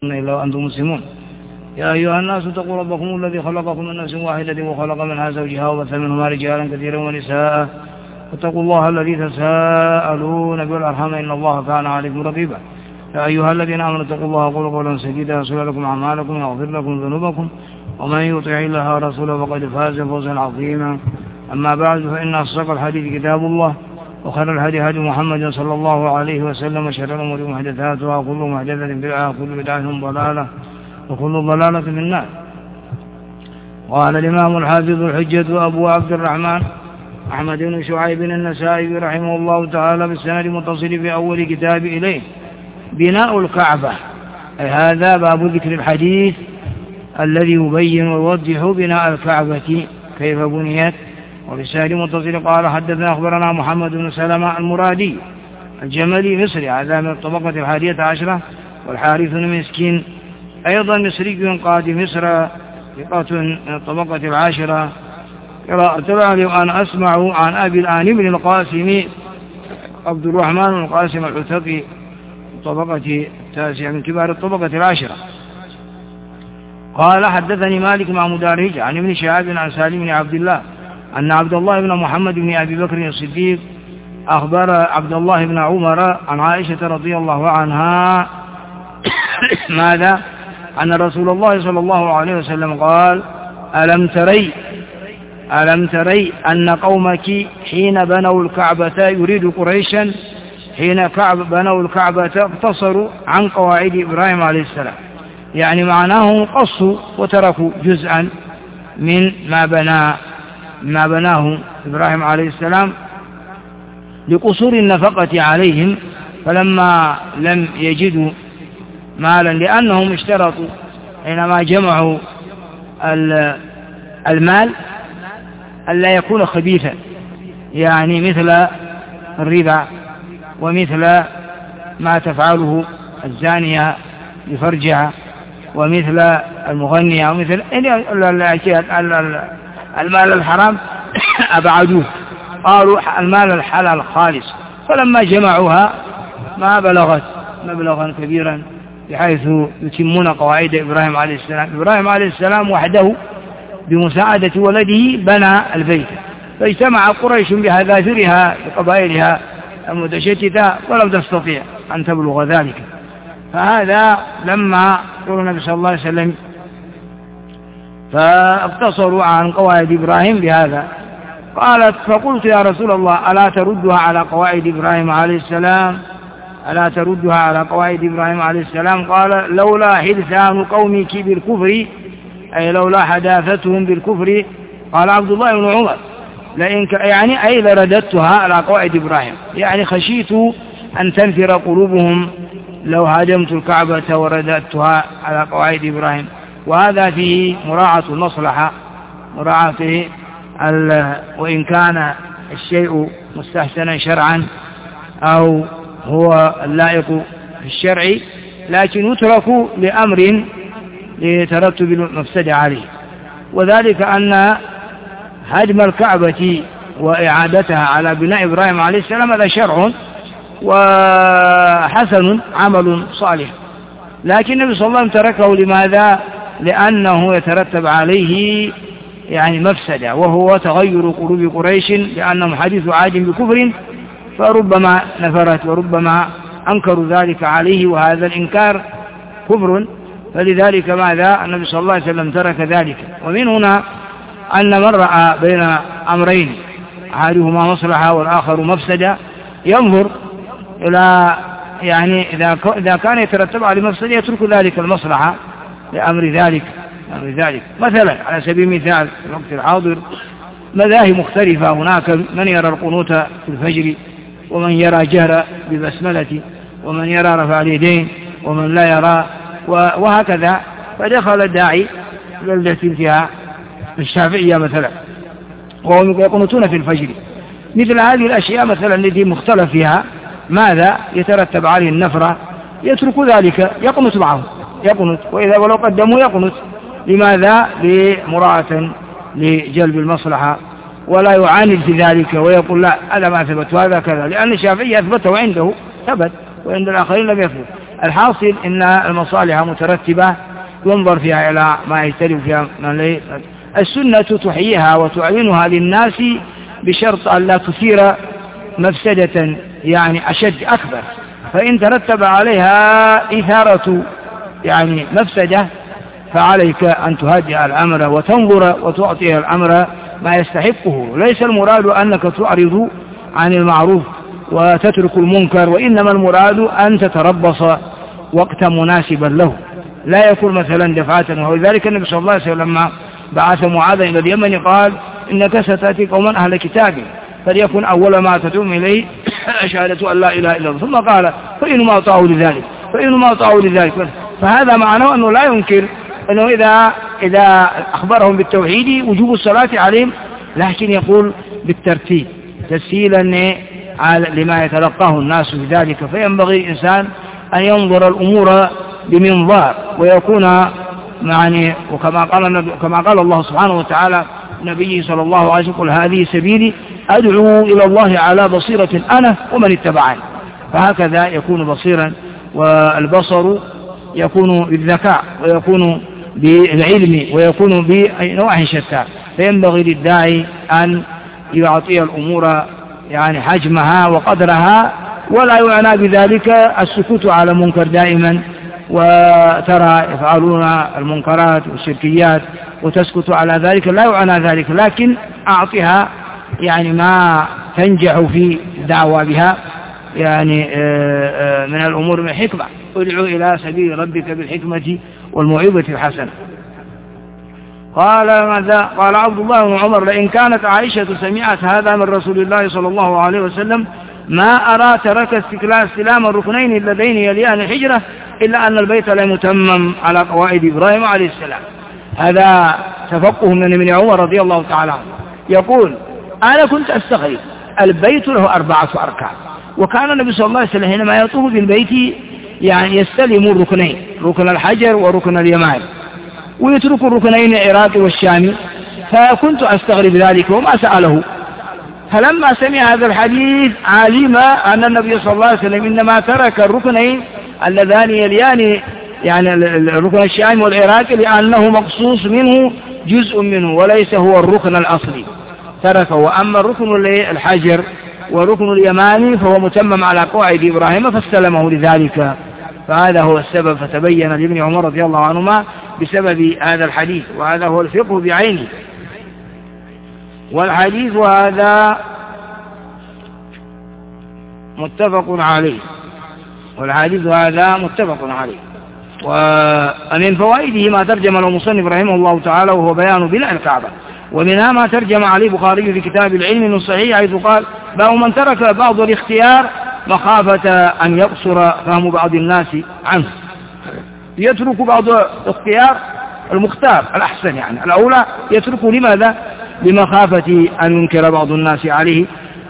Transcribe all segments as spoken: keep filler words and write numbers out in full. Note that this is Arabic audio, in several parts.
إلا وأنتم مسلمون. يا أيها الناس اتقوا ربكم الذي خلقكم من نفس واحدة وخلق منها زوجها وبث منهما رجالا كثيرا ونساء واتقوا الله الذي تساءلون به والأرحام إن الله كان عليكم رقيبا. يا أيها الذين آمنوا اتقوا الله وقولوا قولا سديدا يصلح لكم أعمالكم ويغفر لكم ذنوبكم ومن يطع الله ورسوله فقد فاز فوزا عظيما. أما بعد فإن أصدق الحديث كتاب الله وخير الهدي هدي محمد صلى الله عليه وسلم وشر الأمور محدثاتها وكل محدثة بدعة وكل بدعة ضلالة وكل ضلالة في النار. قال الإمام الحافظ الحجة أبو عبد الرحمن أحمد بن شعيب النسائي رحمه الله تعالى بالسند المتصل في أول كتاب إليه بناء الكعبة، أي هذا باب ذكر الحديث الذي يبين ويوضح بناء الكعبة كيف بنيت. وبالسند المتصل قال حدثنا أخبرنا محمد بن سلمة المرادي الجملي مصري هذا من الطبقة الحادية عشرة، والحارث بن مسكين أيضا مصري قادم مصر ثقة من الطبقة العاشرة. قراءة العلي وأنا أسمع عن أبي الآن بن القاسم عبد الرحمن بن القاسم العتقي الطبقة التاسعة من كبار الطبقة العاشرة. قال حدثني مالك مع مدارج عن ابن شهاب عن سالم بن عبد الله أن عبد الله بن محمد بن أبي بكر الصديق أخبر عبد الله بن عمر عن عائشة رضي الله عنها ماذا؟ أن رسول الله صلى الله عليه وسلم قال: ألم تري ألم تري أن قومك حين بنوا الكعبة يريد قريشا حين كعب بنوا الكعبة اقتصروا عن قواعد إبراهيم عليه السلام، يعني معناه قصوا وتركوا جزءا من ما بنى ما بناه إبراهيم عليه السلام لقصور النفقة عليهم، فلما لم يجدوا مالا لأنهم اشترطوا حينما جمعوا المال ألا يكون خبيثا، يعني مثل الربا ومثل ما تفعله الزانية لفرجها ومثل المغنية ومثل المال الحرام أبعدوه، قالوا المال الحلال خالص، فلما جمعوها ما بلغت مبلغا كبيرا بحيث يتمون قواعد إبراهيم عليه السلام. إبراهيم عليه السلام وحده بمساعدة ولده بنى البيت، فاجتمع قريش بهذافرها بقبائلها المتشتتة ولم تستطيع أن تبلغ ذلك. فهذا لما قال النبي صلى الله عليه وسلم فاقتصروا عن قواعد إبراهيم بهذا. قالت: فقلت يا رسول الله ألا تردها على قواعد إبراهيم عليه السلام ألا تردها على قواعد إبراهيم عليه السلام؟ قال: لولا حدثان قومك بالكفر، أي لولا حداثتهم بالكفر. قال عبد الله بن عمر: لئن يعني أي لرددتها على قواعد إبراهيم، يعني خشيت أن تنفر قلوبهم لو هاجمت الكعبة ورددتها على قواعد إبراهيم. وهذا فيه مراعاة المصلحة، مراعاة وإن كان الشيء مستحسنا شرعا أو هو اللائق في الشرع، لكن يترك لأمر لترتب المفسدة عليه، وذلك أن هدم الكعبة وإعادتها على بناء إبراهيم عليه السلام هذا شرع وحسن عمل صالح، لكن النبي صلى الله عليه وسلم تركه. لماذا؟ لأنه يترتب عليه يعني مفسدة، وهو تغير قلوب قريش لأنهم حديث عاد بكفر، فربما نفرت وربما أنكروا ذلك عليه، وهذا الإنكار كفر، فلذلك ماذا؟ النبي صلى الله عليه وسلم ترك ذلك. ومن هنا أن من رأى بين أمرين أحدهما مصلحة والآخر مفسدة ينظر إلى يعني إذا إذا كان يترتب على مفسدة يترك ذلك المصلحة لأمر ذلك أمر ذلك. مثلا على سبيل المثال في الوقت الحاضر مذاهب مختلفة، هناك من يرى القنوت في الفجر، ومن يرى جهر ببسملة، ومن يرى رفع اليدين، ومن لا يرى، وهكذا. فدخل الداعي التي فيها الشافعية مثلا وهم يقنطون في الفجر، مثل هذه الأشياء مثلا التي مختلف فيها ماذا يترتب عليه النفرة، يترك ذلك يقنط معه يقنط، وإذا ولو قدموا يقنط. لماذا؟ لمراعاة لجلب المصلحة، ولا يعاند في ذلك ويقول لا هذا ما ثبت وهذا كذا، لأن الشافعي أثبته عنده ثبت وعند الآخرين لم يثبت. الحاصل إن المصالح مترتبة ينظر فيها إلى ما يختلف فيها من السنة تحييها وتعلنها للناس بشرط أن لا تثير مفسدة يعني أشد أكبر، فإن ترتب عليها إثارة يعني مفسدة فعليك أن تهدئ الأمر وتنظر وتعطي الأمر ما يستحقه. ليس المراد أنك تعرض عن المعروف وتترك المنكر، وإنما المراد أن تتربص وقت مناسبا له، لا يكون مثلا دفعة. ولذلك النبي صلى الله عليه وسلم لما بعث معاذ إلى اليمن قال إنك ستأتي قوما أهل كتاب فليكن أول ما تدعوهم إليه شهادة أن لا إله إلا الله، ثم قال فإنما أطاعوا لذلك فإنما أطاعوا لذلك. فهذا معناه أنه لا ينكر أنه إذا إذا أخبرهم بالتوحيد وجوب الصلاة عليهم، لكن يقول بالترتيب تسهيلا لما يتلقاه الناس بذلك. فينبغي الإنسان أن ينظر الأمور بمنظار ويكون يعني، وكما قال كما قال الله سبحانه وتعالى نبيه صلى الله عليه وسلم قل هذه سبيلي أدعو إلى الله على بصيرة أنا ومن اتبعني. فهكذا يكون بصيرا، والبصر يكون بالذكاء ويكون بالعلم ويكون بنوع شتى. فينبغي للداعي أن يعطي الأمور يعني حجمها وقدرها، ولا يعنى بذلك السكوت على منكر دائما، وترى يفعلون المنكرات والشركيات وتسكت على ذلك، لا يعنى ذلك، لكن أعطها يعني ما تنجح في دعوة بها يعني من الأمور من حكمة. ادعو إلى سبيل ربك بالحكمة والموعظة الحسنة. قال ماذا؟ قال عبد الله بن عمر لئن كانت عائشة سمعت هذا من رسول الله صلى الله عليه وسلم ما أرى ترك استلام الركنين اللذين يليان الحجرة إلا أن البيت لم يتمم على قواعد إبراهيم عليه السلام. هذا تفقه من ابن عمر رضي الله تعالى عنه. يقول أنا كنت أستغرب البيت له أربعة أركان، وكان النبي صلى الله عليه وسلم حينما يطوف بالبيت يعني يستلم الركنين، ركن الحجر وركن اليمان، ويترك الركنين العراقي والشامي. فكنت أستغرب ذلك وما سأله، فلما سمع هذا الحديث علم أن النبي صلى الله عليه وسلم إنما ترك الركنين اللذان يليان يعني الركن الشامي والعراقي لأنه مقصوص منه جزء منه وليس هو الركن الأصلي تركه. وأما الركن الحجر وركن اليماني فهو متمم على قواعد إبراهيم فاستلمه لذلك. فهذا هو السبب، فتبين لابن عمر رضي الله عنهما بسبب هذا الحديث، وهذا هو الفقه بعينه. والحديث هذا متفق عليه والحديث هذا متفق عليه. ومن فوائده ما ترجم له المصنف رحمه الله تعالى وهو بيان بناء الكعبة، ومنها ما ترجم عليه البخاري في كتاب العلم من الصحيح حيث قال باب من ترك بعض الاختيار مخافة أن يقصر فهم بعض الناس عنه. يترك بعض الاختيار المختار الأحسن يعني الأولى يتركه، لماذا؟ لمخافة أن ينكر بعض الناس عليه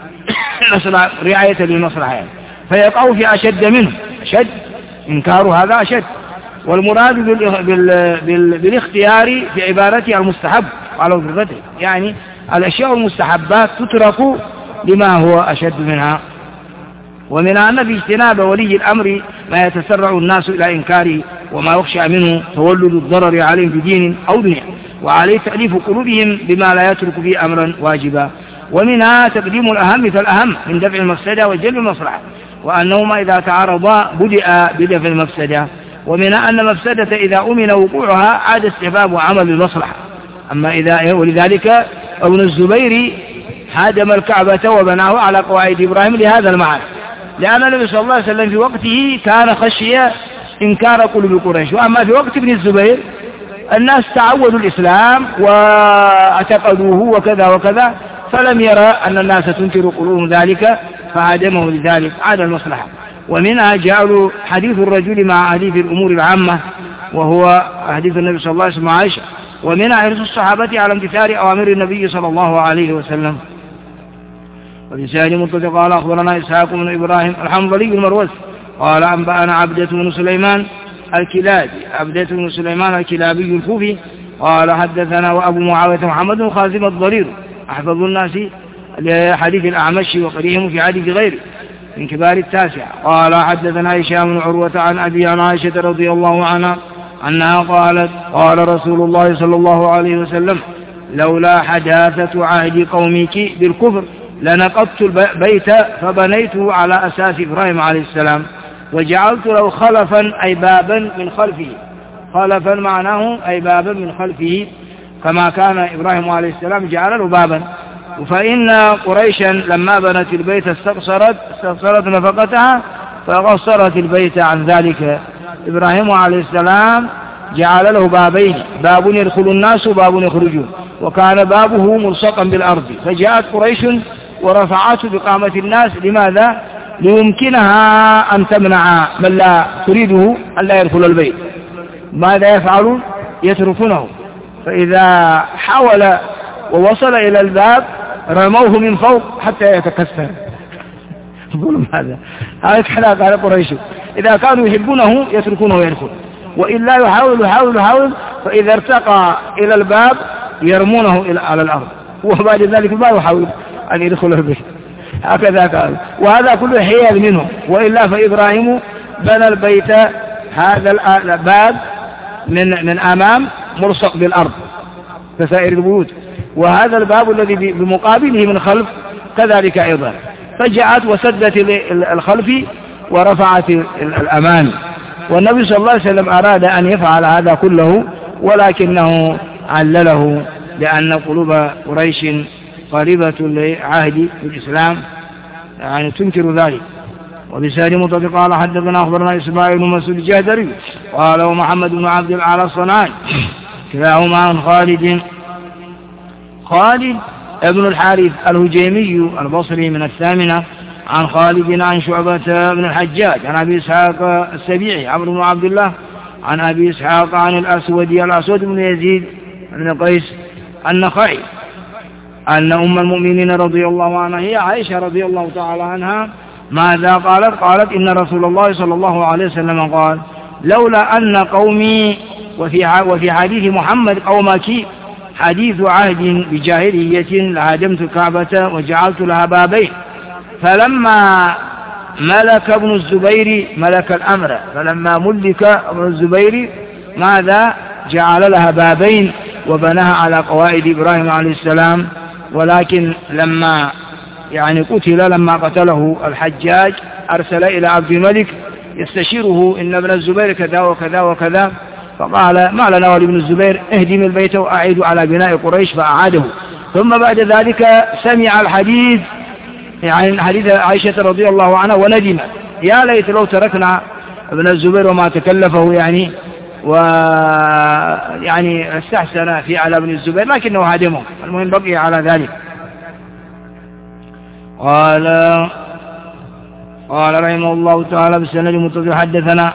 رعاية للمصلحة يعني، فيقع في أشد منه، أشد إنكار هذا أشد. والمراد بال... بال... بال... بالاختيار في عبارته المستحب على وفرته، يعني الأشياء المستحبات تترك لما هو أشد منها. ومنها أن في اجتناب ولي الأمر ما يتسرع الناس إلى إنكاره وما يخشى منه تولد الضرر عليهم بدين أو دنيا، وعليه تأليف قلوبهم بما لا يترك فيه أمرا واجبا. ومنها تقديم الأهم فالأهم من دفع المفسدة وجلب المصلحة، وأنهما إذا تعارضا بدأ بدفع المفسدة. ومنها أن مفسدة إذا أمن وقوعها عاد استحباب وعمل المصلحة. أما إذا ولذلك ابن الزبير هدم الكعبة وبناه على قواعد إبراهيم لهذا المعنى، لأن النبي صلى الله عليه وسلم في وقته كان خشية إنكار قلوب قريش. وأما في وقت ابن الزبير الناس تعودوا الإسلام واعتقدوه وكذا وكذا، فلم يرى أن الناس تنكر قلوبهم ذلك فهدمه لذلك عاد المصلحة. ومنها جعلوا حديث الرجل مع حديث الأمور العامة وهو حديث النبي صلى الله عليه وسلم عائشة. ومنها حرص الصحابة على امتثال أوامر النبي صلى الله عليه وسلم. ولسان مطلق قال أخبرنا إسحاق بن إبراهيم الحنظلي المروزي قال أنبأنا عبدة بن سليمان الكلابي عبدة بن سليمان الكلابي الكوفي قال حدثنا وأبو معاوية محمد بن خازم الضرير أحفظ الناس لحديث الأعمش وقريهم في حديث غيره من كبار التاسعة. قال حدثنا هشام بن عروة عن أبي عن عائشة رضي الله عنها أنها قالت قال رسول الله صلى الله عليه وسلم لولا حداثة عهد قومك بالكفر لنقضت البيت فبنيته على أساس إبراهيم عليه السلام وجعلت له خلفا أي بابا من خلفه. خلفا معناه أي بابا من خلفه كما كان إبراهيم عليه السلام جعل له بابا. فإن قريشا لما بنت البيت استقصرت استقصرت نفقتها فقصرت البيت عن ذلك. إبراهيم عليه السلام جعل له بابين، باب يدخل الناس وباب يخرجون، وكان بابه ملصقا بالأرض، فجاءت قريش ورفعته بقامة الناس. لماذا؟ ليمكنها أن تمنع من لا تريده أن لا يدخل البيت. ماذا يفعلون؟ يتركونه، فإذا حاول ووصل إلى الباب رموه من فوق حتى يتكسر. يقولون هذا هذا حلاق على قريش، إذا كانوا يحبونه يتركونه ويدخل، وإلا يحاول يحاول يحاول فإذا ارتقى إلى الباب يرمونه على الأرض، وبعد ذلك ما يحاول أن يدخل البيت. هكذا قال، وهذا كله حيال منه. وإلا فإبراهيم بنى البيت هذا الباب من من أمام ملصق بالأرض كسائر البيوت، وهذا الباب الذي بمقابله من خلف كذلك أيضا، فجاءت وسدت الخلف ورفعت الأمان. والنبي صلى الله عليه وسلم أراد أن يفعل هذا كله ولكنه علله لأن قلوب قريش قريبة لعهد الإسلام يعني تنكر ذلك. وبسال مطلق قال حدثنا أخبرنا إسماعيل بن مسعود الجهدري قال ومحمد بن عبد الأعلى الصنعاني كلاهما عن خالد خالد ابن الحارث الهجيمي البصري من الثامنة عن خالد عن شعبة بن الحجاج عن أبي إسحاق السبيعي عمرو بن عبد الله عن أبي إسحاق عن الأسود الأسود بن يزيد بن قيس النخعي أن أم المؤمنين رضي الله عنها هي عائشة رضي الله تعالى عنها ماذا قالت؟ قالت إن رسول الله صلى الله عليه وسلم قال لولا أن قومي وفي وفي حديث محمد قومك حديث عهد بجاهلية لهدمت الكعبة وجعلت لها بابين. فلما ملك ابن الزبير ملك الأمر فلما ملك ابن الزبير ماذا؟ جعل لها بابين وبناها على قواعد إبراهيم عليه السلام. ولكن لما يعني قتل لما قتله الحجاج أرسل إلى عبد الملك يستشيره إن ابن الزبير كذا وكذا وكذا، فقال ما لنا ولابن الزبير اهدم البيت وأعيد على بناء قريش فأعاده. ثم بعد ذلك سمع الحديث يعني حديث عائشة رضي الله عنها وندم يا ليت لو تركنا ابن الزبير وما تكلفه يعني ويعني استحسن في على ابن الزبير لكنه هدمه، المهم بقي على ذلك. قال قال رحمه الله تعالى بالسند المتصل حدثنا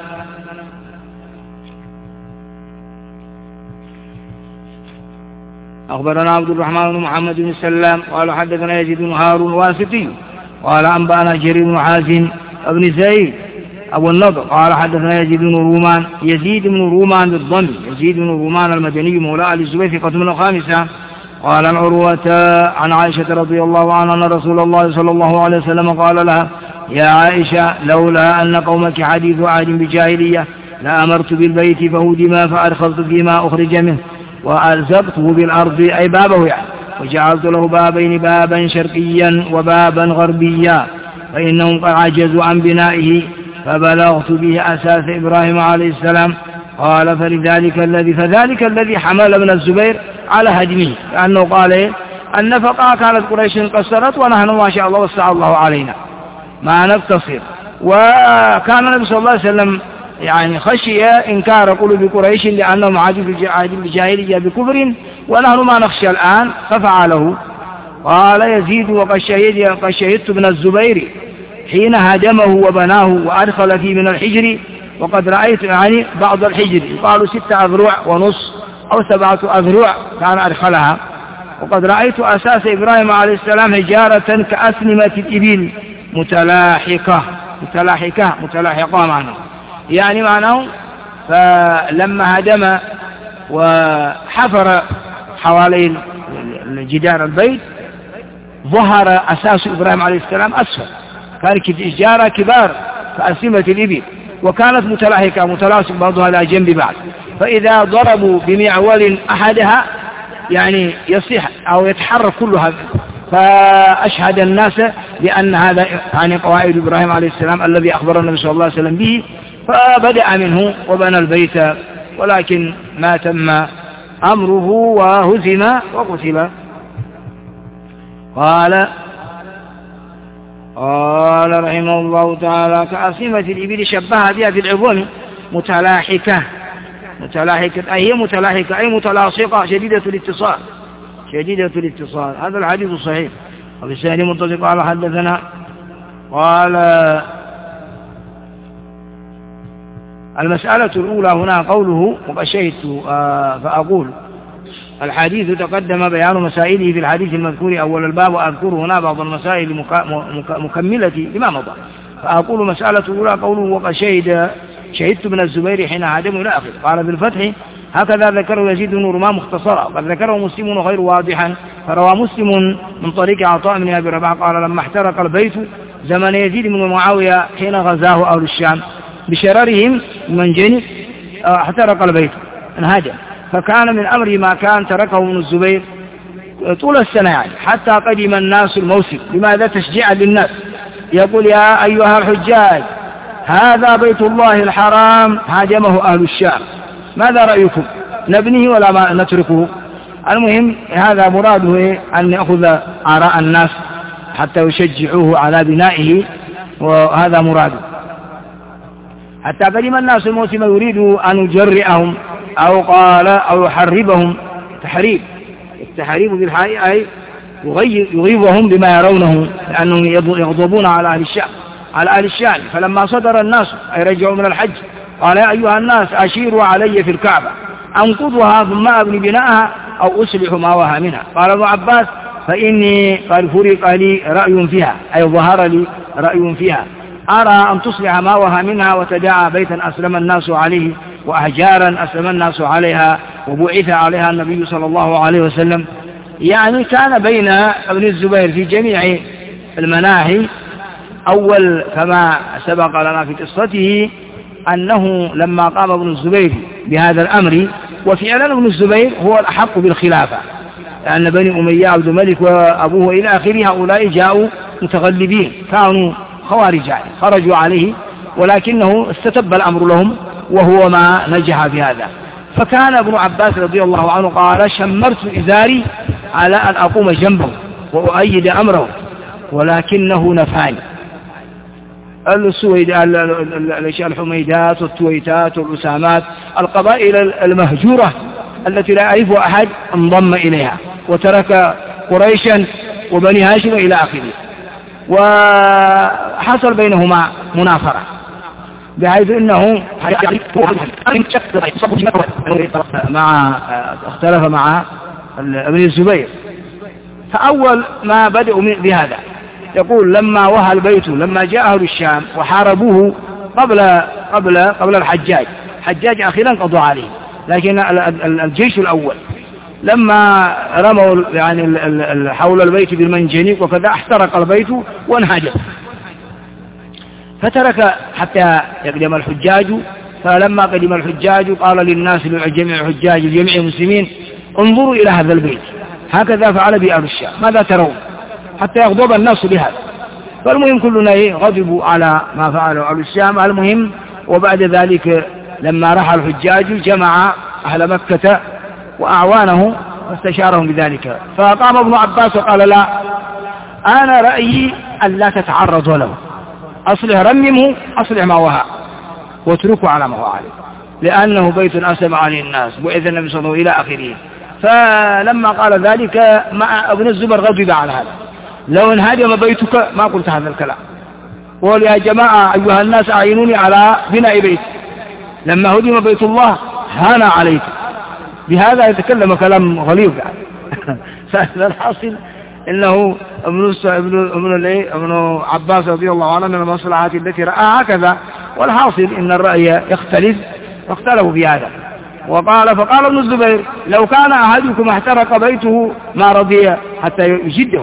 أخبرنا عبد الرحمن بن محمد بن سلام قال حدثنا يزيد بن هارون الواسطي قال أنبأنا جرير بن حازم بن زيد أبو النضر قال حدثنا يزيد بن رومان يزيد بن رومان بالضم يزيد بن رومان المدني مولى آل الزبير في قسم الخامسة قال عن عروة عن عائشة رضي الله عنها أن رسول الله صلى الله عليه وسلم قال لها يا عائشة لولا أن قومك حديث عهد بجاهلية لأمرت بالبيت فهدم فأدخلت فيما أخرج منه وألزقته بالأرض أي بابه يعني وجعلت له بابين بابا شرقيا وبابا غربيا فإنهم قد عجزوا عن بنائه فبلغت به أساس إبراهيم عليه السلام. قال فلذلك الذي فذلك الذي حمل ابن الزبير على هدمه لأنه قال إيه؟ النفقة كانت قريش قصرت ونحن ما شاء الله وسع الله علينا ما نقتصر. وكان النبي صلى الله عليه وسلم يعني خشي إنكار قلوب قريش لأنهم عادوا بالجاهلية بكفر ونحن ما نخشى الآن ففعله. قال يزيد وقد شهد قد شهدت ابن الزبير حين هدمه وبناه وأدخل فيه من الحجر وقد رأيت يعني بعض الحجر قالوا ستة أذرع ونص أو سبعة أذرع كان أدخلها. وقد رأيت أساس إبراهيم عليه السلام حجارة كأسنمة الإبل متلاحقة متلاحقة متلاحقة معناه يعني معناه فلما هدم وحفر حوالي جدار البيت ظهر أساس إبراهيم عليه السلام أسفل كان إشجار كبار كأسمة الإبل، وكانت متلاحقة متلاصق بعضها على جنب بعض، فإذا ضربوا بمعول أحدها يعني يصيح أو يتحرك كلها، فأشهد الناس بأن هذا يعني قواعد إبراهيم عليه السلام الذي أخبر النبي صلى الله عليه وسلم به، فبدأ منه وبنى البيت، ولكن ما تم أمره وهزم وقتل. قال قال رحمه الله تعالى كأسمة الإبل شبهها بها في العظام متلاحكة متلاحكة أي هي متلاحكة أي متلاصقة شديدة الاتصال شديدة الاتصال. هذا الحديث صحيح. وفي السنة متصل قال حدثنا قال المسألة الأولى هنا قوله وغشيت فأقول الحديث تقدم بيان مسائله في الحديث المذكور أول الباب، وأذكر هنا بعض المسائل مكملة لما مضى. فأقول مسألة الأولى قوله وغشيت شهدت من الزبير حين هدموا إلى آخره. قال بالفتح هكذا ذكره يزيد بن رمان مختصرا، قد ذكره مسلم غير واضحا، فروى مسلم من طريق عطاء بن أبي رباح قال لما احترق البيت زمن يزيد بن معاوية حين غزاه أهل الشام بشررهم من جنب احترق البيت انهدم، فكان من أمر ما كان تركه ابن الزبير طول السنة يعني حتى قدم الناس الموسم. لماذا؟ تشجيعا للناس، يقول يا أيها الحجاج هذا بيت الله الحرام هاجمه أهل الشام، ماذا رأيكم؟ نبنيه ولا ما نتركه؟ المهم هذا مراده أن يأخذ آراء الناس حتى يشجعوه على بنائه، وهذا مراده. حتى قدم الناس الموسم يريد أن يجرئهم أو قال أو يحربهم تحريب. التحريب بالحقيقة أي يغيظهم بما يرونه، لأنهم يغضبون على أهل الشام على أهل الشام. فلما صدر الناس أي رجعوا من الحج قال يا أيها الناس أشيروا علي في الكعبة أنقضها ثم أبني بناءها أو أصلح ما وها منها. قال ابن عباس فإني قد فرق لي رأي فيها أي ظهر لي رأي فيها، أرى أن تصلح ما وها منها وتدعى بيتا أسلم الناس عليه وأحجارا أسلم الناس عليها وبعث عليها النبي صلى الله عليه وسلم. يعني كان بين ابن الزبير في جميع المناحي. أول كما سبق لنا في قصته أنه لما قام ابن الزبير بهذا الأمر، وفعلا ابن الزبير هو الأحق بالخلافة، لأن بني أمية عبد الملك وأبوه إلى آخره هؤلاء جاءوا متغلبين، كانوا خوارج خرجوا عليه، ولكنه استتب الأمر لهم وهو ما نجح في هذا. فكان ابن عباس رضي الله عنه قال شمرت إزاري على أن أقوم جنبه وأؤيد أمره ولكنه نفاني. السويد الحميدات والتويتات والأسامات القبائل المهجورة التي لا يعرف أحد انضم إليها وترك قريشا وبني هاشم إلى آخره، وحصل بينهما منافرة بحيث أنه مع اختلف مع ابن الزبير. فأول ما بدأوا بهذا يقول لما وهى البيت لما جاء أهل الشام وحاربوه قبل قبل قبل الحجاج، حجاج أخيرا قضوا عليه، لكن الجيش الأول لما رموا يعني حول البيت بالمنجنيق وكذا احترق البيت وانهدم، فترك حتى يقدم الحجاج. فلما قدم الحجاج قال للناس لجميع الحجاج لجميع المسلمين انظروا إلى هذا البيت هكذا فعل بأهل الشام، ماذا ترون؟ حتى يغضب الناس بهذا. فالمهم كلنا غضبوا على ما فعله أهل الشام. المهم وبعد ذلك لما رحل الحجاج جمع أهل مكة وأعوانه واستشارهم بذلك، فقام ابن عباس وقال لا، أنا رأيي أن لا تتعرض له، أصلح رممه أصلح ما وهى واتركه على ما هو عليه، لأنه بيت أسلم عليه الناس وإذا النبي صلى الله عليه وسلم إلى آخره. فلما قال ذلك مع ابن الزبير غضب على هذا، لو انهدم بيتك ما قلت هذا الكلام، وقال يا جماعة أيها الناس أعينوني على بناء بيت، لما هدم بيت الله هان عليك. بهذا يتكلم كلام غليظ يعني. فالحاصل إنه ابن ابن ابن ابن عباس رضي الله عنه من المصلحات التي رأى هكذا. والحاصل إن الرأي يختلف، واختلفوا في هذا. وقال فقال ابن الزبير لو كان أحدكم احترق بيته ما رضي حتى يجده،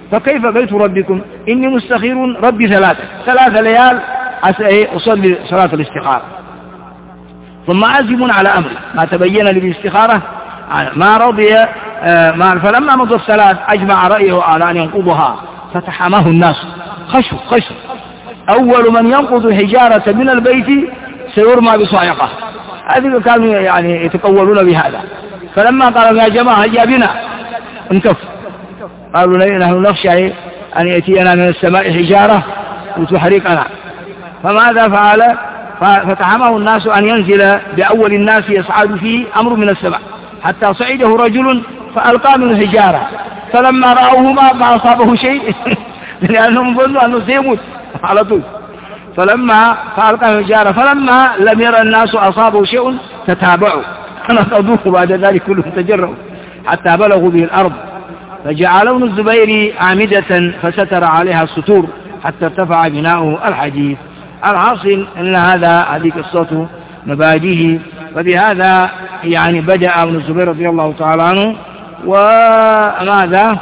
فكيف بيت ربكم؟ إني مستخير ربي ثلاثة ثلاث ليال أصلي صلاة الاستخارة، ثم عازم على أمري ما تبين لي بالاستخارة ما رضي. فلما مضى الثلاث أجمع رأيه على أن ينقضها فتحماه الناس خشوا خشوا. أول من ينقض الحجارة من البيت سيرمى بصاعقة. هذه كانوا يعني يتقولون بهذا. فلما قالوا يا جماعة هيا بنا انكف، قالوا نحن نخشى أن يأتينا من السماء حجارة وتحرقنا. فماذا فعل؟ فتحماه الناس أن ينزل بأول الناس يصعد فيه أمر من السماء، حتى صعده رجل فألقى من الحجارة، فلما رأوه ما أصابه شيء لأنهم ظنوا أنه سيموت على طول. فلما فألقى من الحجارة فلما لم يرى الناس أصابه شيء تتابعوا فنقضوه بعد ذلك كلهم تجرؤوا حتى بلغوا به الأرض، فجعلوا ابن الزبير عامدة فستر عليها السطور حتى ارتفع بناؤه الحديث. الحاصل أن هذا هذه قصته مبادئه. فبهذا يعني بدأ ابن الزبير رضي الله تعالى عنه. وماذا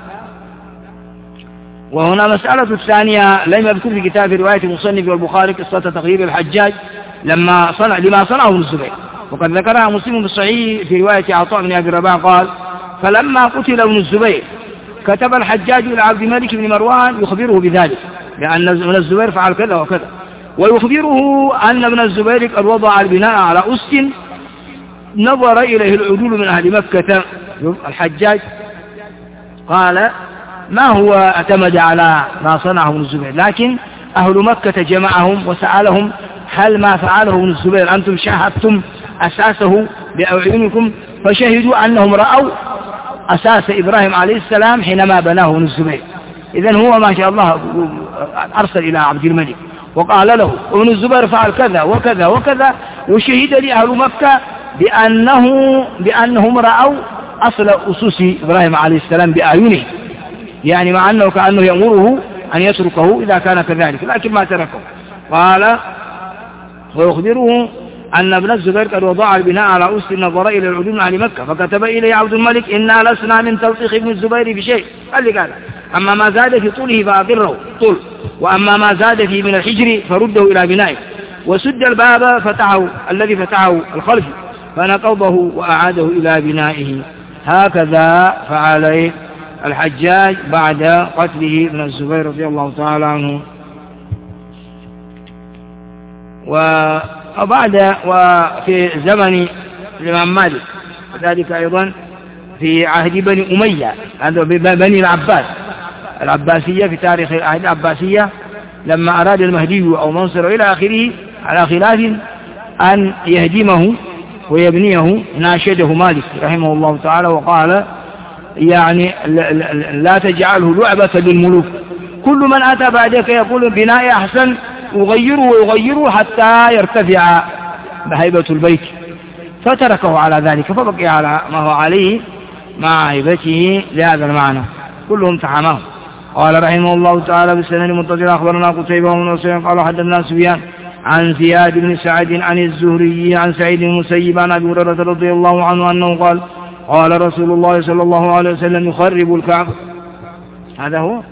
وهنا مسألة الثانية لم يذكر في كتاب رواية المصنف والبخاري قصة تغيير الحجاج لما صنع لما صنعه ابن الزبير، وقد ذكرها مسلم بالصحيح في رواية عطاء بن أبي رباح قال فلما قتل ابن الزبير كتب الحجاج إلى عبد الملك بن مروان يخبره بذلك، لأن ابن الزبير فعل كذا وكذا، ويخبره أن ابن الزبير قد وضع البناء على أس نظر إليه العدول من أهل مكة. الحجاج قال ما هو اعتمد على ما صنعه ابن الزبير، لكن أهل مكة جمعهم وسألهم هل ما فعله ابن الزبير أنتم شاهدتم أساسه بأعينكم؟ فشهدوا أنهم رأوا أساس إبراهيم عليه السلام حينما بناه ابن الزبير. إذن هو ما شاء الله أرسل إلى عبد الملك وقال له ابن الزبير فعل كذا وكذا وكذا، وشهد لي أهل مكة بأنه بأنهم رأوا أصل أسوس إبراهيم عليه السلام بأعينه، يعني مع أنه كأنه يأمره أن يتركه إذا كان كذلك، لكن ما تركه. قال ويخبره أن ابن الزبير قد وضع البناء على أس نظر إلى العدول من أهل مكة، فكتب إليه عبد الملك إنا لسنا من تلطيخ ابن الزبير بشيء، قال لي قال أما ما زاد في طوله فأقره طول، وأما ما زاد فيه من الحجر فرده إلى بنائه، وسد الباب فتحه الذي فتحه الخلف فنقضه وأعاده إلى بنائه. هكذا فعل الحجاج بعد قتله ابن الزبير رضي الله تعالى عنه. وبعد وفي زمن الإمام مالك وذلك أيضا في عهد بني أمية، هذا بني العباس العباسية في تاريخ العهد العباسية، لما أراد المهدي أو منصر إلى آخره على خلاف أن يهدمه ويبنيه ناشده مالك رحمه الله تعالى وقال يعني لا تجعله لعبة للملوك، كل من أتى بعدك يقول بناء أحسن يغيره ويغيره حتى يرتفع بهيبة البيت، فتركه على ذلك فبقي على ما هو عليه مع هيبته لهذا المعنى. كلهم تحماه. قال رحمه الله تعالى بالسنن المتصل أخبرنا قتيبة بن سعيد قال حدثنا سفيان عن زياد بن سعد عن الزهري عن سعيد بن المسيب عن أبي هريرة رضي الله عنه أنه قال قال رسول الله صلى الله عليه وسلم يخرب الكعبة. هذا هو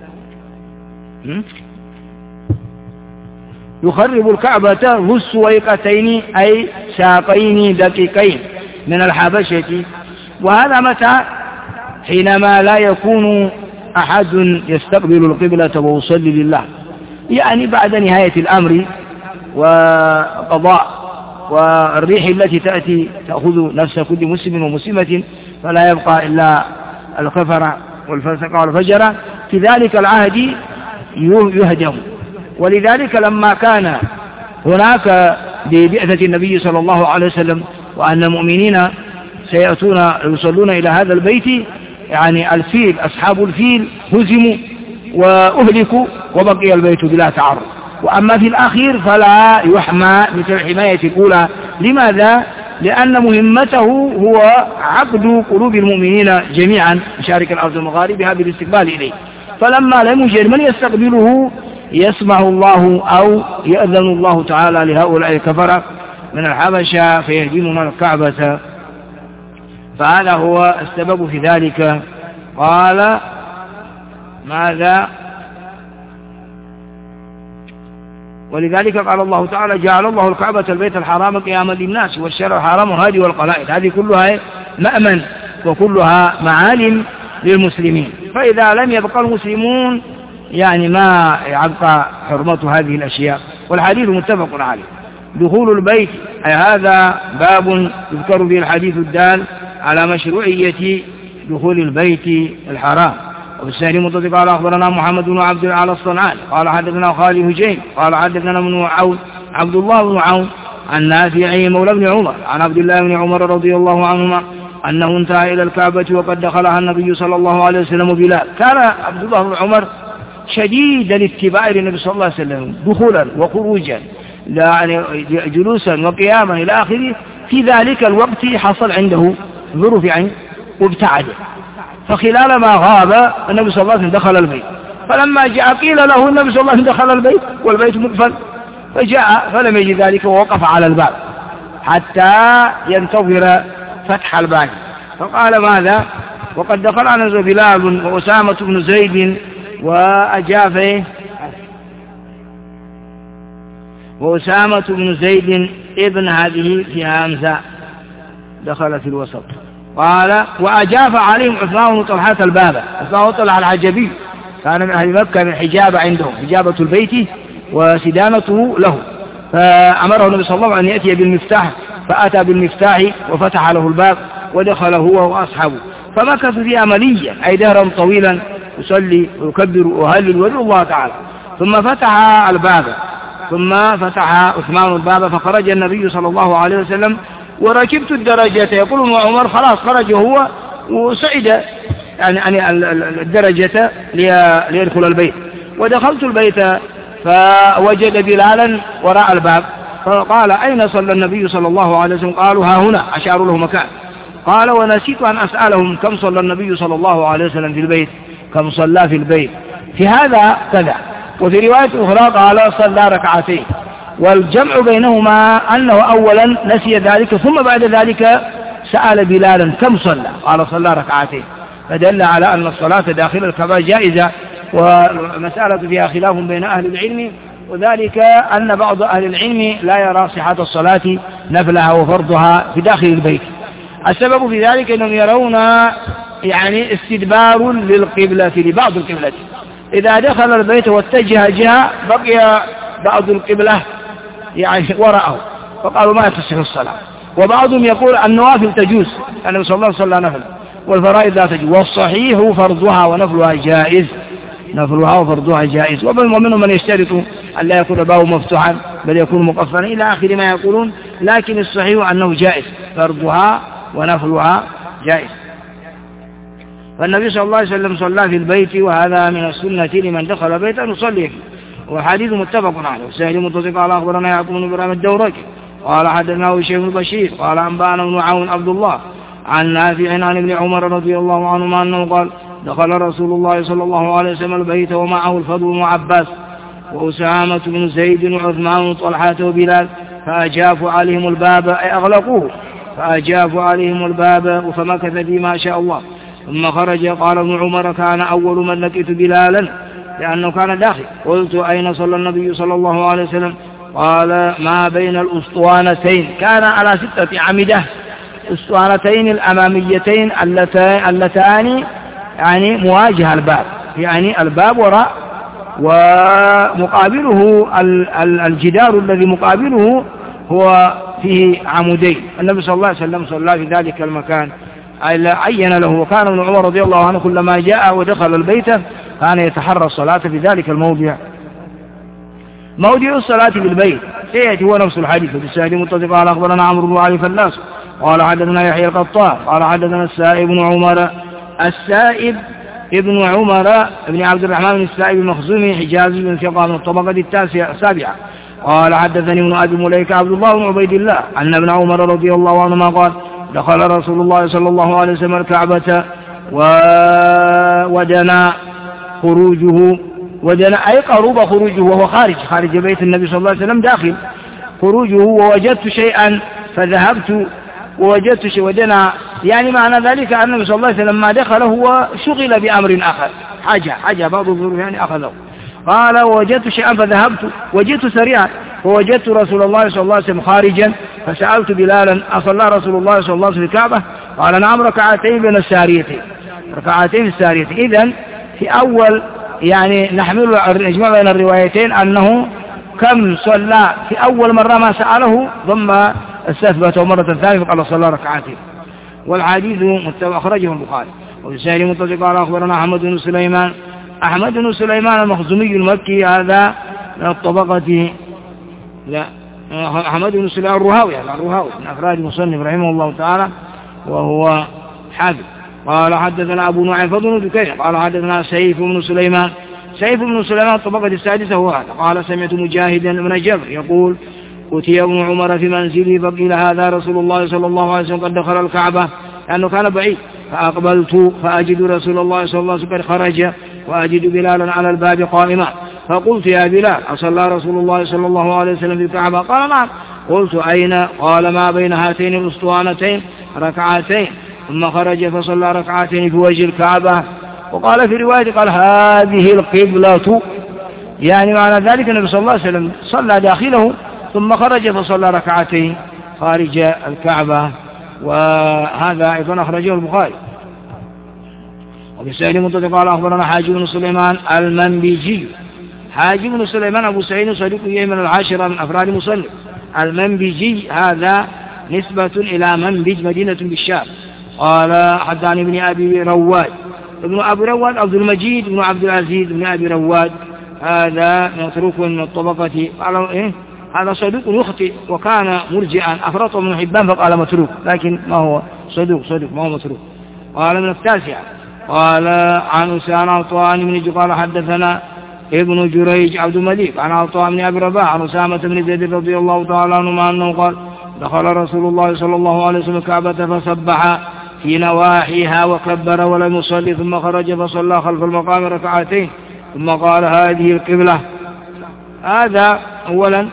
يخرب الكعبة ذو السويقتين أي ساقين دقيقين من الحبشة. وهذا متى؟ حينما لا يكون أحد يستقبل القبلة ويصلي لله، يعني بعد نهاية الأمر وقضاء والريح التي تأتي تأخذ نفس كل مسلم ومسلمة، فلا يبقى إلا الكفر والفسق والفجر، في ذلك العهد يهدم. ولذلك لما كان هناك ببعثة النبي صلى الله عليه وسلم وأن المؤمنين سيأتون يصلون إلى هذا البيت، يعني الفيل أصحاب الفيل هزموا وأهلكوا وبقي البيت بلا تعرض. وأما في الأخير فلا يحمى مثل الحماية الأولى. لماذا؟ لأن مهمته هو عقد قلوب المؤمنين جميعا مشارك الأرض المغاربها بالاستقبال إليه. فلما لم يوجد من يستقبله يسمع الله أو يأذن الله تعالى لهؤلاء الكفرة من الحبشة فيهدمون الكعبة. فهذا هو السبب في ذلك. قال ماذا؟ ولذلك قال الله تعالى جعل الله الكعبة البيت الحرام قياما للناس والشرع الحرام والهدي والقلائد. هذه كلها مأمن وكلها معالم للمسلمين. فإذا لم يبقى المسلمون يعني ما يبقى حرمة هذه الأشياء. والحديث متفق عليه. دخول البيت أي هذا باب يذكر فيه الحديث الدال على مشروعية دخول البيت الحرام. وبالسهل متصل قال أخبرنا محمد بن عبد الأعلى الصنعاني قال حدثنا خالد هجين قال حدثنا ابن عون عبد الله بن عون عن نافع مولى بن عمر عن عبد الله بن عمر رضي الله عنهما أنه انتهى إلى الكعبة وقد دخلها النبي صلى الله عليه وسلم بلال. كان عبد الله بن عمر شديد الاتباع للنبي صلى الله عليه وسلم دخولا وخروجا يعني جلوسا وقياما إلى آخره. في ذلك الوقت حصل عنده ظروف يعني وابتعد، فخلال ما غاب النبي صلى الله عليه وسلم دخل البيت. فلما جاء قيل له النبي صلى الله عليه وسلم دخل البيت والبيت مقفل، فجاء فلم يجد ذلك ووقف على الباب حتى ينتظر فتح الباب. فقال ماذا؟ وقد دخل على بلال وأسامة بن زيد وأجافه وأسامة بن زيد ابن هذه فيها همزة دخل في الوسط. قال وأجاف عليهم عثمان بن طلحة الباب. عثمان بن طلحة العجبي كان من أهل مكة من حجابة عندهم، حجابة البيت وسدانته له. فأمره النبي صلى الله عليه وسلم أن يأتي بالمفتاح، فأتى بالمفتاح وفتح له الباب ودخل هو وأصحابه. فمكث فيها مليا أي دهرا طويلا يصلي ويكبر ويهلل ويدعو الله تعالى. ثم فتح الباب ثم فتح عثمان الباب فخرج النبي صلى الله عليه وسلم وركبت الدرجة. يقول ابن عمر خلاص خرج هو وصعد يعني الدرجة ليدخل البيت. ودخلت البيت فوجد بلالا وراء الباب فقال أين صلى النبي صلى الله عليه وسلم؟ قالوا ها هنا، أشاروا له مكان. قال ونسيت أن أسألهم كم صلى النبي صلى الله عليه وسلم في البيت، كم صلى في البيت. في هذا كذا. وفي رواية أخرى قال صلى ركعتين. والجمع بينهما أنه أولا نسي ذلك ثم بعد ذلك سأل بلالا كم صلى، قال صلى ركعتين. فدل على أن الصلاة داخل الكعبة جائزة. ومسألة فيها خلاف بين أهل العلم، وذلك أن بعض أهل العلم لا يرى صحة الصلاة نفلها وفرضها في داخل البيت. السبب في ذلك أنهم يرون يعني استدبار للقبلة لبعض القبلة. إذا دخل البيت واتجه جهة بقي بعض القبلة يعني وراءه، فقالوا ما تصح الصلاة. وبعضهم يقول النوافل تجوز، النبي صلى الله عليه وسلم نفل والفرائض لا تجوز. والصحيح فرضها ونفلها جائز، نفلها وفرضها جائز. ومنهم من يشترط أن لا يكون باب مفتوحا بل يكون مقفلا إلى آخر ما يقولون. لكن الصحيح أنه جائز، فرضها ونفلها جائز. فالنبي صلى الله عليه وسلم صلى في البيت، وهذا من السنة لمن دخل بيتا يصلي فيه. وحديث متفق عليه. وسهل متصل قال أخبرنا يعقوب بن إبراهيم الدورقي قال حدثنا هشام بن بشير قال أنبأنا بن عون عبد الله عن نافع عن ابن عمر رضي الله عنهما أنه قال دخل رسول الله صلى الله عليه وسلم البيت ومعه الفضل بن عباس وأسامة بن زيد وعثمان بن طلحة وبلال فأجافوا عليهم الباب أي أغلقوه، فأجافوا عليهم الباب فمكث فيه ما شاء الله. ثم خرج. قال ابن عمر كان أول من لقيت بلالا لأنه كان داخل. قلت أين صلى النبي صلى الله عليه وسلم؟ قال ما بين الأسطوانتين. كان على ستة أعمدة، الأسطوانتين الأماميتين اللتان يعني مواجهة الباب، يعني الباب وراء ومقابله الجدار الذي مقابله هو فيه عمودين. النبي صلى الله عليه وسلم صلى في ذلك المكان عين له. وكان ابن عمر رضي الله عنه كلما جاء ودخل البيت كان يتحرى الصلاة في ذلك الموضع. موضع الصلاة في البيت سيأتي هو نفس الحديث. وبالسهل متصل قال أخبرنا عمرو بن علي فلاس قال حدثنا يحيى القطان قال حدثنا السائب بن عمر السائب ابن عمر ابن عبد الرحمن بن السائب المخزومي حجازي بن ثقة من الطبقة التاسعة السابعة قال حدثني ابن أبي مليكة عبد الله بن عبيد الله أن ابن عمر رضي الله عنهما قال دخل رسول الله صلى الله عليه وسلم الكعبة ودنا خروجه ودنا أي قرب خروجه وهو خارج خارج بيت النبي صلى الله عليه وسلم داخل خروجه ووجدت شيئا فذهبت ووجدت شيئا ودنا، يعني معنى ذلك أن النبي صلى الله عليه وسلم ما دخل هو شغل بأمر آخر حاجة حاجة بعض الظروف يعني أخذه. قال ووجدت شيئا فذهبت وجدت سريعا ووجدت رسول الله صلى الله عليه وسلم خارجا فسألت بلالا أصلى رسول الله صلى الله عليه وسلم في الكعبة؟ قال نعم ركعتين بين الساريتين ركعتين الساريتين. إذن في أول يعني نحمل الإجماع بين الروايتين أنه كم صلى في أول مرة ما سأله ثم استثبته مرة ثانية فقال صلى ركعتين. والحديث أخرجه البخاري. وفي سائر متصل قال أخبرنا أحمد بن سليمان أحمد بن سليمان المخزومي المكي هذا من الطبقة لا أحمد بن سليمان الرهاوي الرهاوي من أفراد المصنف رحمه الله تعالى وهو حافظ. قال حدثنا أبو نعيم فضل دكين قال حدثنا سيف بن سليمان سيف بن سليمان الطبقة السادسة هو هذا. قال سمعت مجاهدا بن جبر يقول أتي ابن عمر في منزلي فقيل هذا رسول الله صلى الله عليه وسلم قد دخل الكعبة لأنه كان بعيد فأقبلت فأجد رسول الله صلى الله عليه وسلم قد خرج وأجد بلالا على الباب قائما فقلت يا بلال أصلى رسول الله صلى الله عليه وسلم في الكعبة؟ قال نعم. قلت أين؟ قال ما بين هاتين الأسطوانتين ركعتين ثم خرج فصلى ركعتين في وجه الكعبة. وقال في رواية قال هذه القبلة يعني معنى ذلك النبي صلى الله عليه وسلم صلى داخله ثم خرج فصلى ركعتين خارج الكعبة. وهذا أيضا أخرجه البخاري. وفي سعيد متصل قال أخبرنا حاج بن سليمان المنبجي حاج بن سليمان أبو سعيد صديق من العاشرة من أفراد مصنف. المنبجي هذا نسبة إلى منبج مدينة بالشام. قال حدثني ابن أبي رواد ابن أبي رواد عبد المجيد بن عبد العزيز بن أبي رواد هذا متروك من الطبقة. قال إيه هذا صدوق يخطئ وكان مرجئا أفرطه من حبان فقال متروك لكن ما هو صدوق صدوق ما هو متروك. قال من التاسعة. قال عن أسامة عطاء بن قال حدثنا ابن جريج عبد المليك عن عطاء بن أبي رباح عن أسامة بن زيد رضي الله تعالى عنه أنه قال دخل رسول الله صلى الله عليه وسلم الكعبة فسبح في نواحيها وكبر ولم يصلي ثم خرج فصلى خلف المقام ركعتين ثم قال هذه القبلة. هذا أولا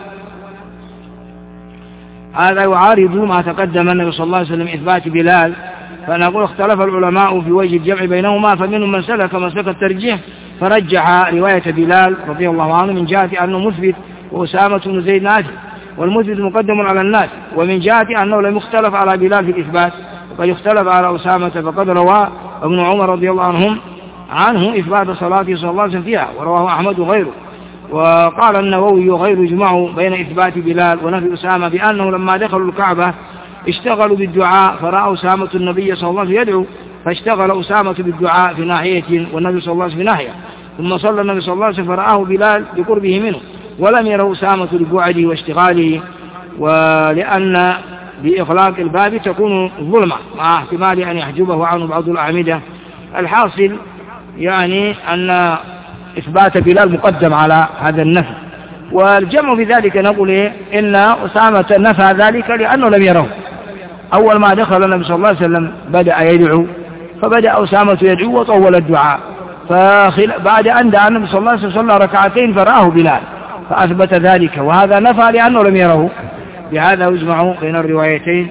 هذا يعارض ما تقدم النبي صلى الله عليه وسلم إثبات بلال. فنقول اختلف العلماء في وجه الجمع بينهما فمنهم من سلك مسلك الترجيح فرجح رواية بلال رضي الله عنه من جهة أنه مثبت وأسامة بن زيد نافي والمثبت مقدم على الناس ومن جهة أنه لم يختلف على بلال في الإثبات وقد يختلف على أسامة فقد روى ابن عمر رضي الله عنهم عنه إثبات صلاته صلى الله عليه وسلم فيها ورواه أحمد وغيره. وقال النووي وغيره يجمع بين إثبات بلال ونفي أسامة بأنه لما دخلوا الكعبة اشتغلوا بالدعاء فرأى أسامة النبي صلى الله عليه وسلم يدعو فاشتغل أسامة بالدعاء في ناحية والنبي صلى الله عليه وسلم في ناحية ثم صلى النبي صلى الله عليه وسلم فرآه بلال بقربه منه ولم يره أسامة لبعده واشتغاله. ولأن بإغلاق الباب تكون ظلمة مع احتمال أن يحجبه عنه بعض الأعمدة. الحاصل يعني أن إثبات بلال مقدم على هذا النفي. والجمع في ذلك نقول إيه إن أسامة نفى ذلك لأنه لم يره. أول ما دخل النبي صلى الله عليه وسلم بدأ يدعو فبدأ أسامة يدعو وطول الدعاء فبعد أن دعا النبي صلى الله عليه وسلم صلى ركعتين فرآه بلال فأثبت ذلك وهذا نفى لأنه لم يره. بهذا يجمع بين الروايتين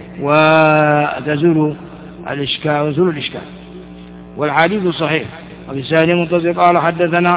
وتزول الإشكال وزول الإشكال. والحديث صحيح. وفي سائر منتصر قال حدثنا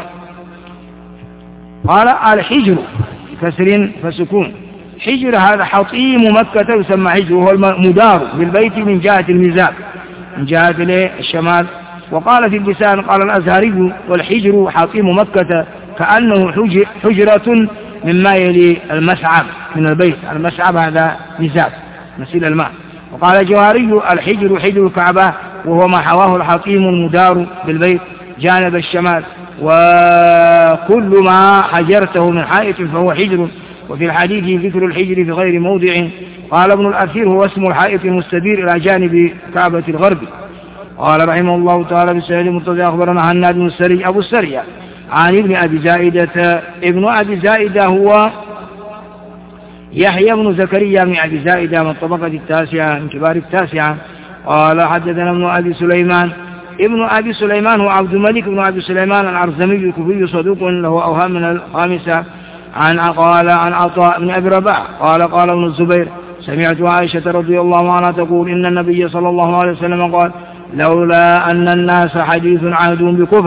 قال الحجر كسر فسكون حجر هذا حطيم مكة يسمى حجر وهو المدار بالبيت من جهة الميزاب من جهة الشمال. وقال في اللسان قال الأزهري والحجر حطيم مكة كأنه حجرة مما يلي المسعب من البيت. المسعب هذا ميزاب مسيل الماء. وقال الجوهري الحجر حجر الكعبة وهو ما حواه الحطيم المدار بالبيت جانب الشمال وكل ما حجرته من حائط فهو حجر. وفي الحديث ذكر الحجر في غير موضع. قال ابن الأثير هو اسم الحائط المستدير إلى جانب كعبة الغرب. قال رحمه الله تعالى بالسعيد المرتضى أخبرنا هناد بن السري أبو السرية عن ابن أبي زائدة. ابن أبي زائدة هو يحيى بن زكريا بن أبي زائدة من الطبقة التاسعة من كبار التاسعة. قال حدثنا ابن أبي سليمان ابن أبي سليمان هو عبد الملك بن أبي سليمان العرزمي الكوفي صدوق له أوهام من الخامسة. عن قال عن عطاء بن أبي رباح قال قال ابن الزبير سمعت عائشة رضي الله عنها تقول إن النبي صلى الله عليه وسلم قال لولا أن الناس حديث عهد بكفر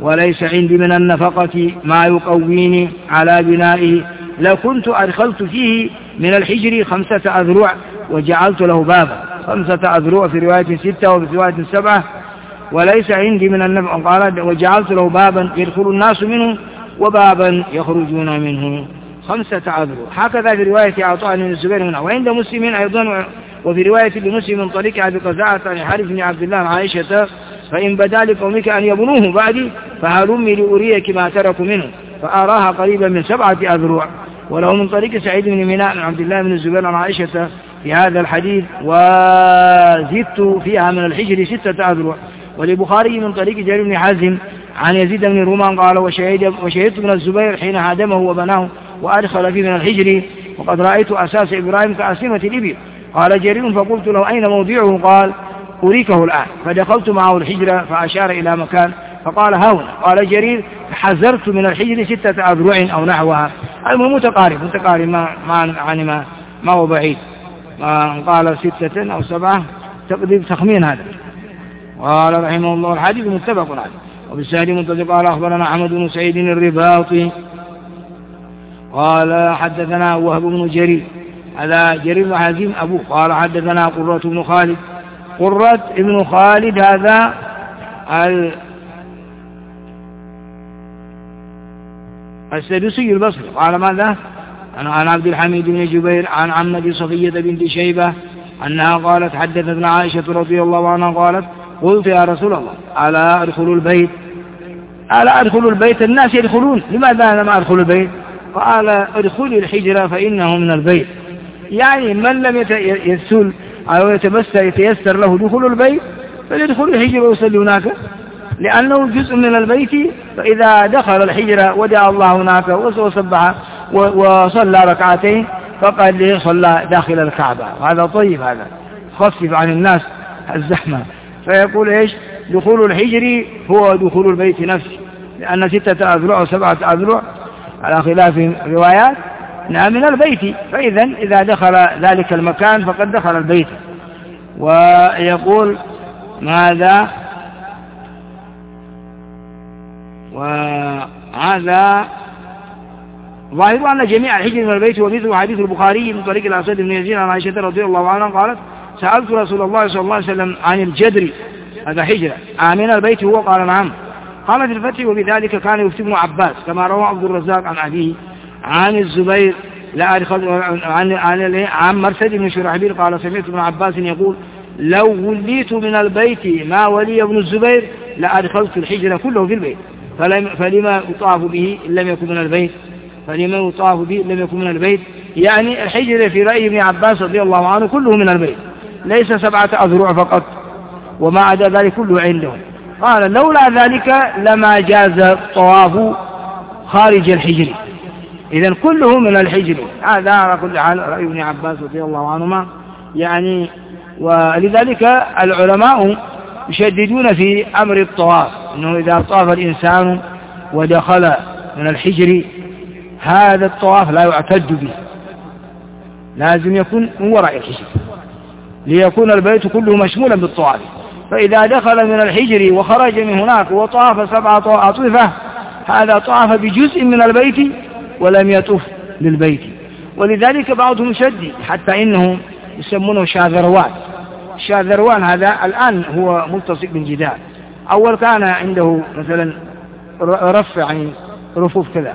وليس عندي من النفقة ما يقويني على بنائه لكنت أدخلت فيه من الحجر خمسة أذرع وجعلت له بابا. خمسة أذرع في رواية ستة وفي رواية سبعة. وليس عندي من النفقة قال وجعلت له بابا يدخل الناس منه وبابا يخرجون منه. خمسة أذرع. هكذا في رواية عطاء بن الزبير منه. وعند مسلم أيضا وفي رواية لمسلم من طريق أبي قزاعة عن حارث بن عبد الله عن عائشة فإن بدا لقومك أن يبنوه بعدي فهلمي لأريك ما تركوا منه فأراها قريبا من سبعة أذرع. وله من طريق سعيد بن مناء عن عبد الله بن الزبير عن عائشة في هذا الحديث وزدت فيها من الحجر ستة أذرع. ولبخاري من طريق جرير بن حازم عن يزيد بن رومان قال وشهد وشهدت بن الزبير حين هدمه وبناه وأدخل فيه من الحجر وقد رأيت أساس إبراهيم كأسمة الإبل. قال جرير فقلت له أين موضعه؟ قال أريكه الآن. فدخلت معه الحجر فأشار إلى مكان فقال هاهنا. قال جرير حذرت من الحجر ستة أذرع أو نحوها. المهم متقارب متقارب ما ما يعني ما ما هو بعيد. ما قال ستة أو سبعة تقدير تخمين هذا. قال رحمه الله الحديث متفق عليه. وبالسند منتظر قال أخبرنا أحمد بن سعيد الرباطي قال حدثنا وهب بن جرير هذا جرير بن حازم أبوه قال حدثنا قرة بن خالد قرة بن خالد هذا السدوسي البصري قال ماذا عن عبد الحميد بن جبير عن عمة صفية بنت شيبة أنها قالت حدثتنا عائشة رضي الله عنها قالت قلت يا رسول الله ألا أدخل البيت ألا أدخل البيت الناس يدخلون لماذا أنا ما أدخل البيت؟ قال ادخلي الحجرة فإنه من البيت. يعني من لم يسل أو يتبسر يتيسر له دخول البيت فليدخل الحجرة ويصلي هناك لأنه جزء من البيت. فإذا دخل الحجرة ودعا الله هناك وسبح وصلى ركعتين فقد صلى داخل الكعبة. هذا طيب هذا خفف عن الناس الزحمة. فيقول إيش دخول الحجر هو دخول البيت نفسه لأن ستة أذرع وسبعة أذرع على خلاف الروايات من البيت. فإذا إذا دخل ذلك المكان فقد دخل البيت. ويقول ماذا وهذا ظاهر أن جميع الحجر من البيت. ومثل حديث البخاري من طريق الأسود بن يزيد عن عائشة رضي الله عنها قالت سألت رسول الله صلى الله عليه وسلم عن الجدر هذا حجرة آمن البيت هو قال نعم. قال في الفتح وبذلك كان يفتي ابن عباس كما روى عبد الرزاق عن أبيه عن الزبير لا أدخل عن عن عن مرثد بن شرحبيل قال سمعت ابن عباس يقول لو وليت من البيت ما ولي ابن الزبير لأدخلت الحجر كله في البيت فلم فلما يطاف به إن لم يكن من البيت فلما يطاف به إن لم يكن من البيت. يعني الحجر في رأي ابن عباس رضي الله عنه كله من البيت ليس سبعة أذرع فقط وما عدا ذلك كله عندهم. قال لولا ذلك لما جاز الطواف خارج الحجر إذن كله من الحجر. هذا على كل حال رأي ابن عباس رضي الله عنهما. يعني ولذلك العلماء يشددون في أمر الطواف أنه إذا طاف الإنسان ودخل من الحجر هذا الطواف لا يعتد به لازم يكون من وراء الحجر ليكون البيت كله مشمولا بالطواف. فإذا دخل من الحجر وخرج من هناك وطاف سبعة أطوفة هذا طاف بجزء من البيت ولم يطف للبيت. ولذلك بعضهم يشدد حتى إنهم يسمونه شاذروان. الشاذروان هذا الآن هو ملتصق بالجدار. أول كان عنده مثلا رف يعني رفوف كذا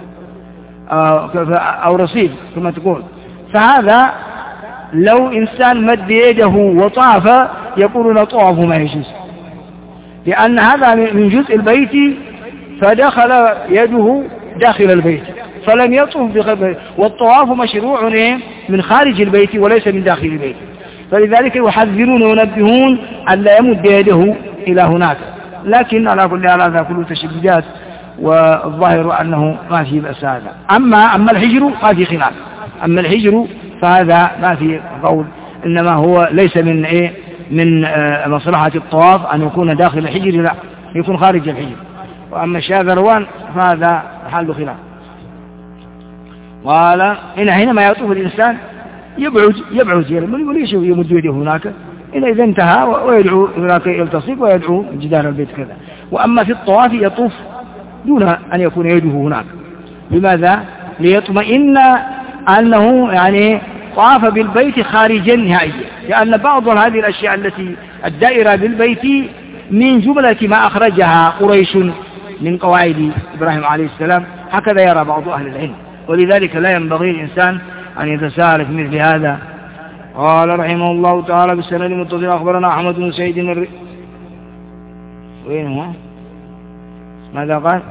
أو رصيف كما تقول. فهذا لو إنسان مد يده وطاف يقولون طواف ما يجوز لأن هذا من جزء البيت فدخل يده داخل البيت فلم يطوف بخبر. والطواف مشروع من خارج البيت وليس من داخل البيت. فلذلك يحذرون وينبهون أن لا يمد يده إلى هناك. لكن على كل حال هذا كله تشديدات والظاهر أنه ما في بأس هذا. أما أما الحجر ما في خلاف. أما الحجر فهذا ما في قول إنما هو ليس من إيه من مصلحة الطواف أن يكون داخل الحجر لا يكون خارج الحجر. وأما الشاذروان فهذا حال خلاف. قال إن حينما يطوف الإنسان يبعد يبعد يقول يمد يده هناك إذا إذا انتهى ويدعو هناك يلتصق ويدعو جدار البيت كذا. وأما في الطواف يطوف دون أن يكون يده هناك. لماذا؟ ليطمئن أنه يعني طاف بالبيت خارجا نهائيا، لأن بعض هذه الأشياء التي الدائرة بالبيت من جملة ما أخرجها قريش من قواعد إبراهيم عليه السلام، هكذا يرى بعض أهل العلم، ولذلك لا ينبغي الإنسان أن يتساهل في مثل هذا. قال رحمه الله تعالى بالسند المتصل أخبرنا أحمد بن سعيد الر... وين هو؟ ماذا قال؟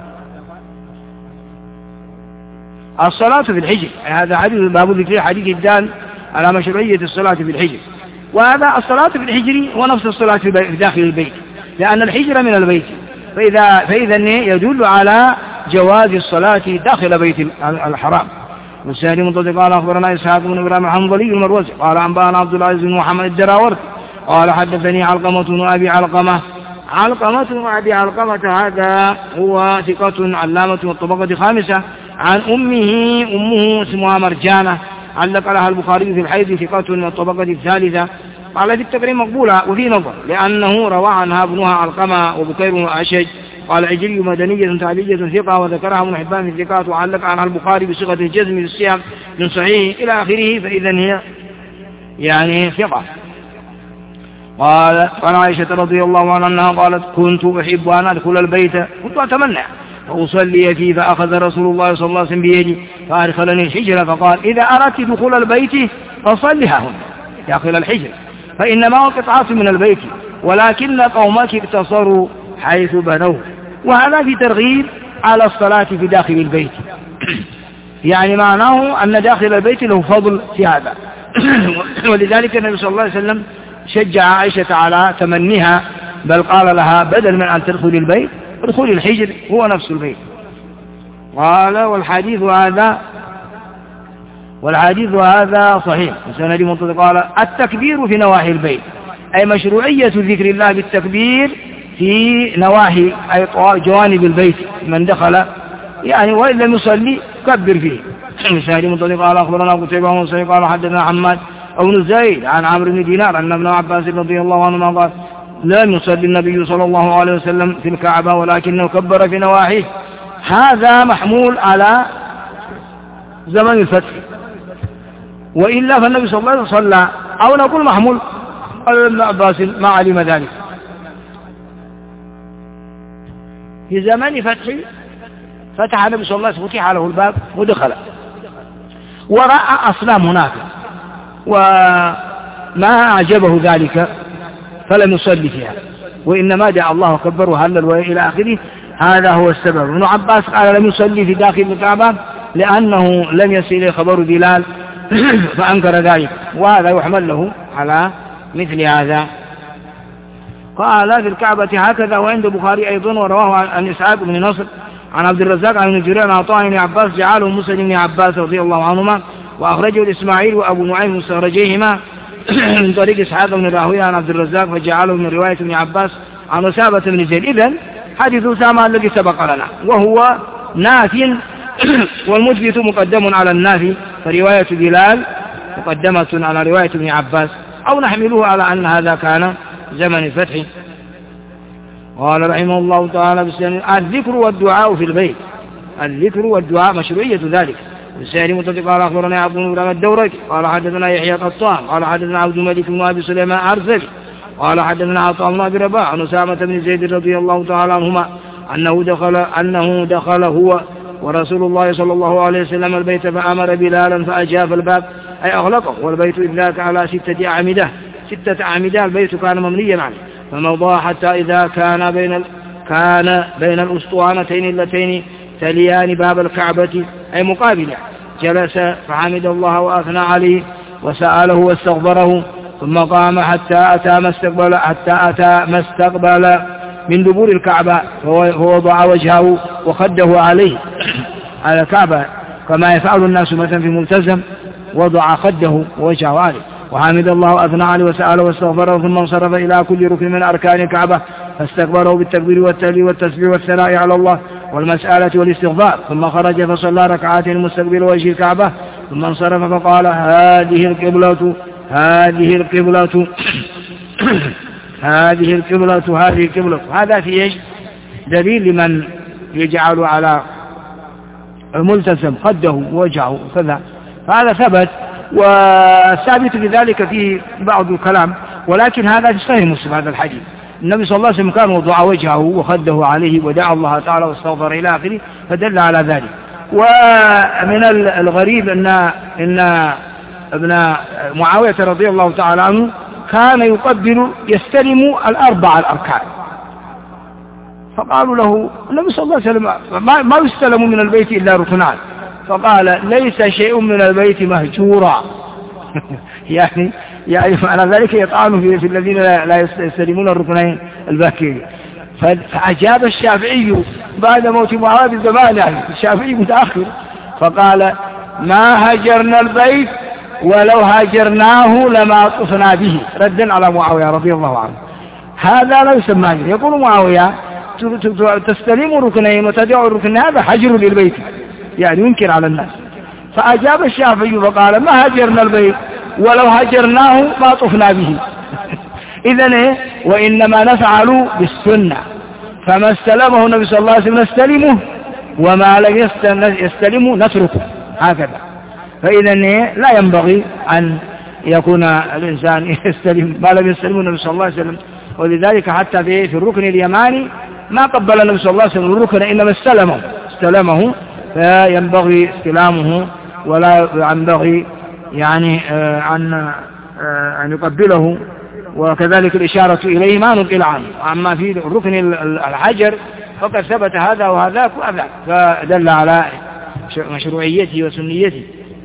الصلاة في الحجر، هذا حديث باب ذكر حديث الدال على مشروعية الصلاة في الحجر، وهذا الصلاة في الحجر هو نفس الصلاة في داخل البيت، لأن الحجر من البيت، فإذا, فإذا يدل على جواز الصلاة داخل بيت الحرام. والسهل منطلق قال أخبرنا إسحاق بن إبراهيم الحنظلي المروزي قال أنبأنا عبد العزيز بن محمد الدراوردي قال حدثني علقمة بن أبي علقمة. علقمة بن أبي علقمة هذا هو ثقة علامة والطبقة الخامسة، عن أمه أمه اسمها مرجانة، علق لها البخاري في الحيض ثقة والطبقة الثالثة، قال في التقريب مقبولة وفي نظر لأنه روى عنها ابنها علقمة وبكير بن أشج. قال عجلي مدنية تعليجية ثقة، وذكرها ابن حبان في الثقات، وعلق عنها البخاري بصيغة الجزم في السياق من صحيح إلى آخره، فإذا هي يعني ثقة. قال قال عائشة رضي الله عنها قالت كنت أحب أن أدخل البيت، كنت أتمنى فأصلي فيه، فأخذ رسول الله صلى الله عليه وسلم بيدي فأدخلني الحجر فقال إذا أردت دخول البيت فصلها هنا داخل الحجر، فإنما هو قطعة من البيت ولكن قومك اقتصروا حيث بنوه. وهذا في ترغيب على الصلاة في داخل البيت، يعني معناه أن داخل البيت له فضل في هذا. ولذلك النبي صلى الله عليه وسلم شجع عائشة على تمنيها، بل قال لها بدل من أن تدخل البيت ادخل الحجر هو نفس البيت. قال والحديث هذا والحديث هذا صحيح وسند منطلق. قال التكبير في نواحي البيت، أي مشروعية ذكر الله بالتكبير في نواحي أي جوانب البيت، من دخل يعني وإن لم يصلي كبر فيه. سند منطلق قال أخبرنا قتيبة بن سعيد قال حدثنا حماد بن زيد عن عمرو بن دينار أن ابن عباس رضي الله عنهما قال لم يصلي النبي صلى الله عليه وسلم في الكعبة ولكنه كبر في نواحيه. هذا محمول على زمن الفتح، وإلا فالنبي صلى الله عليه وسلم صلى، أو نقول محمول على ابن عباس ما علم ذلك. في زمن فتح فتح النبي صلى الله عليه وسلم فتح له الباب ودخل ورأى أصنام هناك وما أعجبه ذلك فلم يصلي فيها، وإنما دعا الله وكبر وهلل وإلى آخره. هذا هو السبب. ابن عباس قال لم يصلي في داخل الكعبة لأنه لم يصل إليه خبر بلال فأنكر ذلك، وهذا يحمل له على مثل هذا. قال في الكعبة هكذا. وعند البخاري أيضا ورواه عن إسحاق بن نصر عن عبد الرزاق عن ابن جرير عن عطاء بن عباس جعله مسلم بن عباس رضي الله عنهما، وأخرجه الإسماعيل وأبو نعيم مستخرجيهما من طريق إسحاق بن راهويه عن عبد الرزاق فجعله من رواية ابن عباس عن أسامة بن زيد. إذن حديث أسامة الذي سبق لنا وهو نافي، والمثبت مقدم على النافي، فرواية بلال مقدمة على رواية ابن عباس، أو نحمله على أن هذا كان زمن الفتح. قال رحمه الله تعالى بالسنة الذكر والدعاء في البيت، الذكر والدعاء مشروعية ذلك. والسائل متفق قال أخبرنا عبد الله الدوري قال حدثنا يحيى قطان قال حدثنا عبد الملك بن أبي سليمان أرسل قال حدثنا عطاء بن أبي رباح عن أسامة بن زيد رضي الله تعالى عنهما أنه دخل أنه دخل هو ورسول الله صلى الله عليه وسلم البيت فأمر بلالا فأجاف الباب أي أغلقه، والبيت إذ ذاك على ستة أعمدة ستة أعمدة البيت كان مبنيا عليه، فمضى حتى إذا كان بين ال... كان بين الأسطوانتين اللتين تليان باب الكعبة أي مقابلة، جلس فحمد الله وأثنى عليه وسأله واستغفره، ثم قام حتى أتى ما استقبل حتى أتى ما استقبل من دبور الكعبة فوضع وجهه وخده عليه على الكعبة كما يفعل الناس مثلا في ملتزم، وضع خده ووجهه عليه وحمد الله وأثنى عليه وسأله واستغفره، ثم انصرف إلى كل ركن من أركان الكعبة فاستقبله بالتكبير والتهليل والتسبيح والثناء على الله والمسألة والاستغفار، ثم خرج فصلى ركعتين مستقبل وجه الكعبة، ثم انصرف فقال هذه القبلة هذه القبلة هذه القبلة هذه القبلة. هذا في ايش؟ دليل لمن يجعل على الملتزم خده ووجهه كذا، فهذا ثبت، والثابت بذلك فيه بعض الكلام، ولكن هذا في صحيح مسلم هذا الحديث. النبي صلى الله عليه وسلم كان وضع وجهه وخده عليه ودعا الله تعالى واستغفر إلى آخره، فدل على ذلك. ومن الغريب أن إن ابن معاوية رضي الله تعالى عنه كان يقبل يستلم الأربع الأركان، فقالوا له النبي صلى الله عليه وسلم ما يستلم من البيت إلا ركنان، فقال ليس شيء من البيت مهجورا يعني يعني معنى ذلك يطعن في, في الذين لا يستلمون الركنين الباقيين. فأجاب الشافعي بعد موت معاوية بزمان، يعني الشافعي متأخر، فقال ما هجرنا البيت ولو هاجرناه لما طفنا به، ردا على معاوية رضي الله عنه. هذا لا يسمى، يقول معاوية تستلم ركنين وتدعو الركن، هذا حجر للبيت، يعني ينكر على الناس. فأجاب الشافعي فقال ما هجرنا البيت ولو هجرناه ما طفنا به إذن إيه؟ وإنما نفعل بالسنة، فما استلمه النبي صلى الله عليه وسلم نستلمه، وما لم يستلمه نتركه، هكذا. فإذن إيه؟ لا ينبغي أن يكون الإنسان يستلم ما لم يستلمه النبي صلى الله عليه وسلم. ولذلك حتى في الركن اليماني ما قبل النبي صلى الله عليه وسلم الركن، إنما استلمه استلمه فينبغي استلامه، ولا ينبغي يعني أن أن يقبله، وكذلك الإشارة إليه ما نقل عنه. أما في الركن الحجر فقد ثبت هذا وهذاك وذاك، فدل على مشروعيته وسنيته.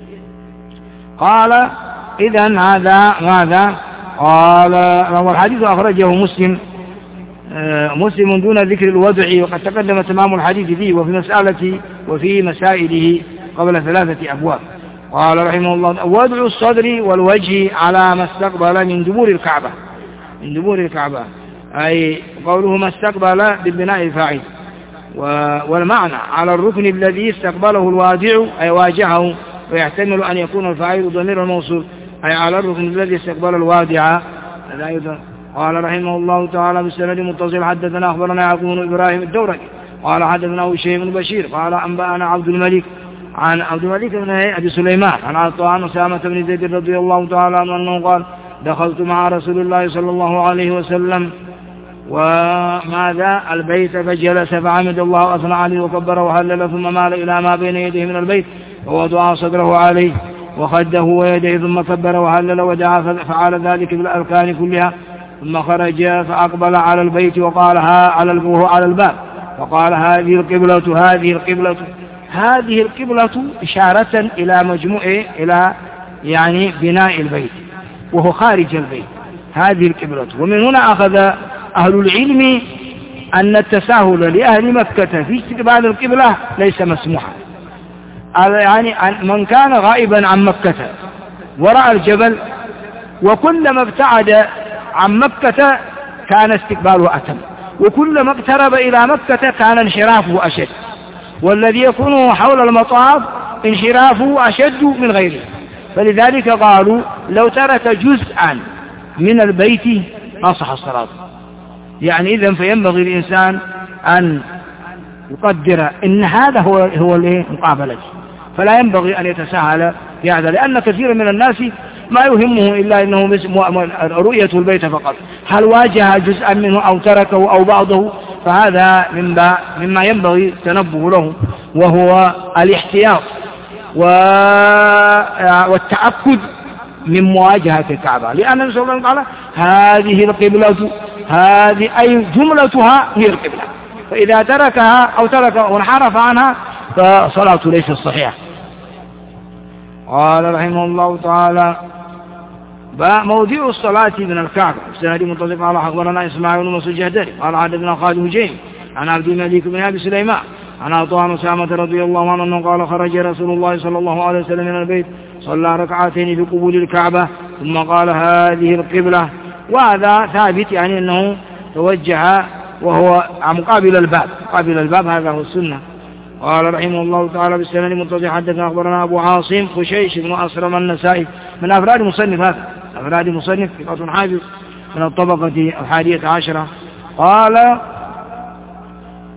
قال إذن هذا ماذا؟ قال الحديث أخرجه مسلم مسلم دون ذكر الوضع، وقد تقدم تمام الحديث فيه وفي مسألة وفي مسائله قبل ثلاثة أبواب. قال رحمه الله وضع الصدر والوجه على ما استقبل من دبور الكعبة، من دبور الكعبة، أي قوله ما استقبل بالبناء الفاعل، والمعنى على الركن الذي استقبله الواضع أي واجهه، ويحتمل أن يكون الفاعل ضمير الموصول، أي على الركن الذي استقبل الواضع. قال رحمه الله تعالى بالسند متصل حدثنا أخبرنا يعقوب بن إبراهيم الدورقي قال حدثنا هشيم بن بشير قال أنبأنا عبد الملك عن عبد الملك بن أبي سليمان عن عطاء عن أسامة بن زيد رضي الله تعالى عنه أنه قال دخلت مع رسول الله صلى الله عليه وسلم وماذا البيت فجلس فعمد الله وأثنى عليه وكبر وهلل، ثم مال إلى ما بين يديه من البيت ووضع صدره عليه وخده ويديه، ثم كبر وهلل ودعا فعل ذلك بالأركان كلها، ثم خرج فأقبل على البيت وقالها على وهو على الباب، فقال هذه القبلة هذه القبلة هذه القبلة إشارة إلى مجموع إلى يعني بناء البيت وهو خارج البيت، هذه القبلة. ومن هنا أخذ أهل العلم أن التساهل لأهل مكة في استقبال القبلة ليس مسموحا، يعني من كان غائبا عن مكة ورأى الجبل وكلما ابتعد عن مكة كان استقباله أتم، وكلما اقترب إلى مكة كان انحرافه أشد، والذي يكون حول المطاف انحرافه أشد من غيره. فلذلك قالوا لو ترك جزءا من البيت أصح الصلاة. يعني إذن فينبغي الإنسان أن يقدر إن هذا هو هو مقابلته، فلا ينبغي أن يتساهل في هذا، لأن كثير من الناس ما يهمه إلا أنه رؤية البيت فقط، هل واجه جزءا منه أو تركه أو بعضه، فهذا مما ينبغي التنبه له، وهو الاحتياط والتأكد من مواجهة الكعبة، لأن النبي صلى الله عليه وسلم قال هذه القبلة، هذه أي جملتها هي القبلة، فإذا تركها أو ترك وانحرف عنها فصلاته ليست صحيحة. قال رحمه الله تعالى موضع الصلاة من الكعبة. السند متصل على أخبرنا إسماعيل بن مسعود الجهدري قال حدثنا خالد بن جيم عن عبد الملك بن أبي سليمان عن عطاء عن أسامة رضي الله عنه أنه قال خرج رسول الله صلى الله عليه وسلم من البيت صلى ركعتين في قبول الكعبة ثم قال هذه القبلة، وهذا ثابت يعني أنه توجه وهو مقابل الباب، مقابل الباب، هذا هو السنة. قال رحمه الله تعالى بالسند المتصل حدثنا أخبرنا أبو عاصم خشيش بن أسرم النسائي من أفراد مصنف، هذا أفراد مصنف ثقة حافظ من الطبقة الحادية عشرة. قال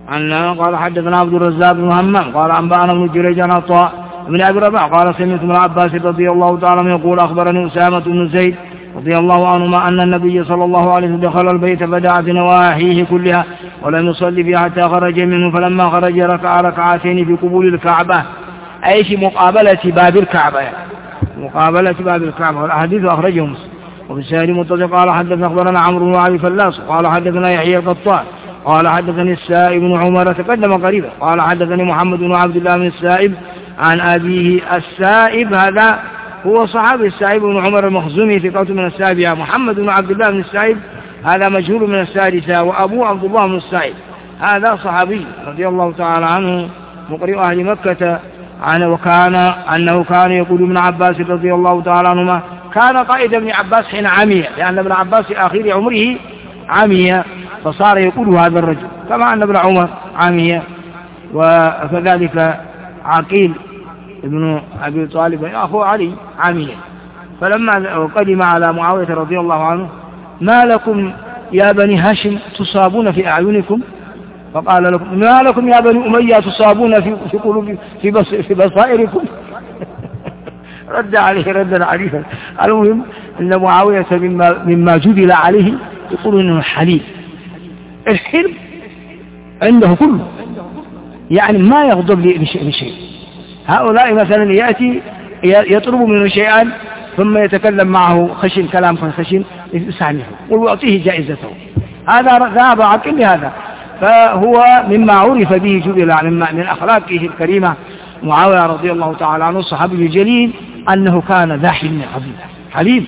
أن قال حدثنا عبد الرزاق بن همام قال أنبأنا ابن جريج عن عطاء بن أبي رباح قال سمعت ابن عباس رضي الله تعالى عنه يقول أخبرني أسامة بن زيد رضي الله عنهما أن النبي صلى الله عليه وسلم دخل البيت فدعا بنواحيه كلها ولم يصلي فيها حتى خرج منه، فلما خرج ركع ركعتين في قبول الكعبة، أي في مقابلة باب الكعبة، يعني مقابلة باب الكعبة. والأحاديث أخرجه مسلم. وفي السائل متصل قال حدثنا أخبرنا عمرو بن علي فلاس قال حدثنا يحيى القطان قال حدثني السائب بن عمر تقدم قريبا قال حدثني محمد بن عبد الله بن السائب عن أبيه. السائب هذا هو صحابي السائب بن عمر المخزومي ثقة من السابعة. محمد بن عبد الله بن السائب هذا مجهول من السادسة، وأبوه عبد الله بن السائب هذا صحابي رضي الله تعالى عنه مقرئ أهل مكة عنه، وكان أنه كان يقول ابن عباس رضي الله تعالى عنهما كان قائد ابن عباس حين عمي، لأن ابن عباس في آخر عمره عمي فصار يقول هذا الرجل، كما أن ابن عمر عمي، وكذلك عقيل ابن أبي طالب أخو علي عمي. فلما قدم على معاوية رضي الله عنه ما لكم يا بني هاشم تصابون في أعينكم؟ فقال لكم ما لكم يا بني أمية تصابون في في قلوب في, بص في بصائركم؟ رد عليه ردا عنيفا. المهم أن معاوية مما, مما جبل عليه يقول إنه حليم. الحلم عنده كله، يعني ما يغضب لشيء شيء. هؤلاء مثلا يأتي يطلب منه شيئا ثم يتكلم معه خشن كلام خشن يسامحه ويعطيه جائزته. هذا ذهب عقل لهذا، فهو مما عرف به جبل من أخلاقه الكريمة معاوية رضي الله تعالى عنه الصحابي الجليل أنه كان ذا حلم عظيم حليم.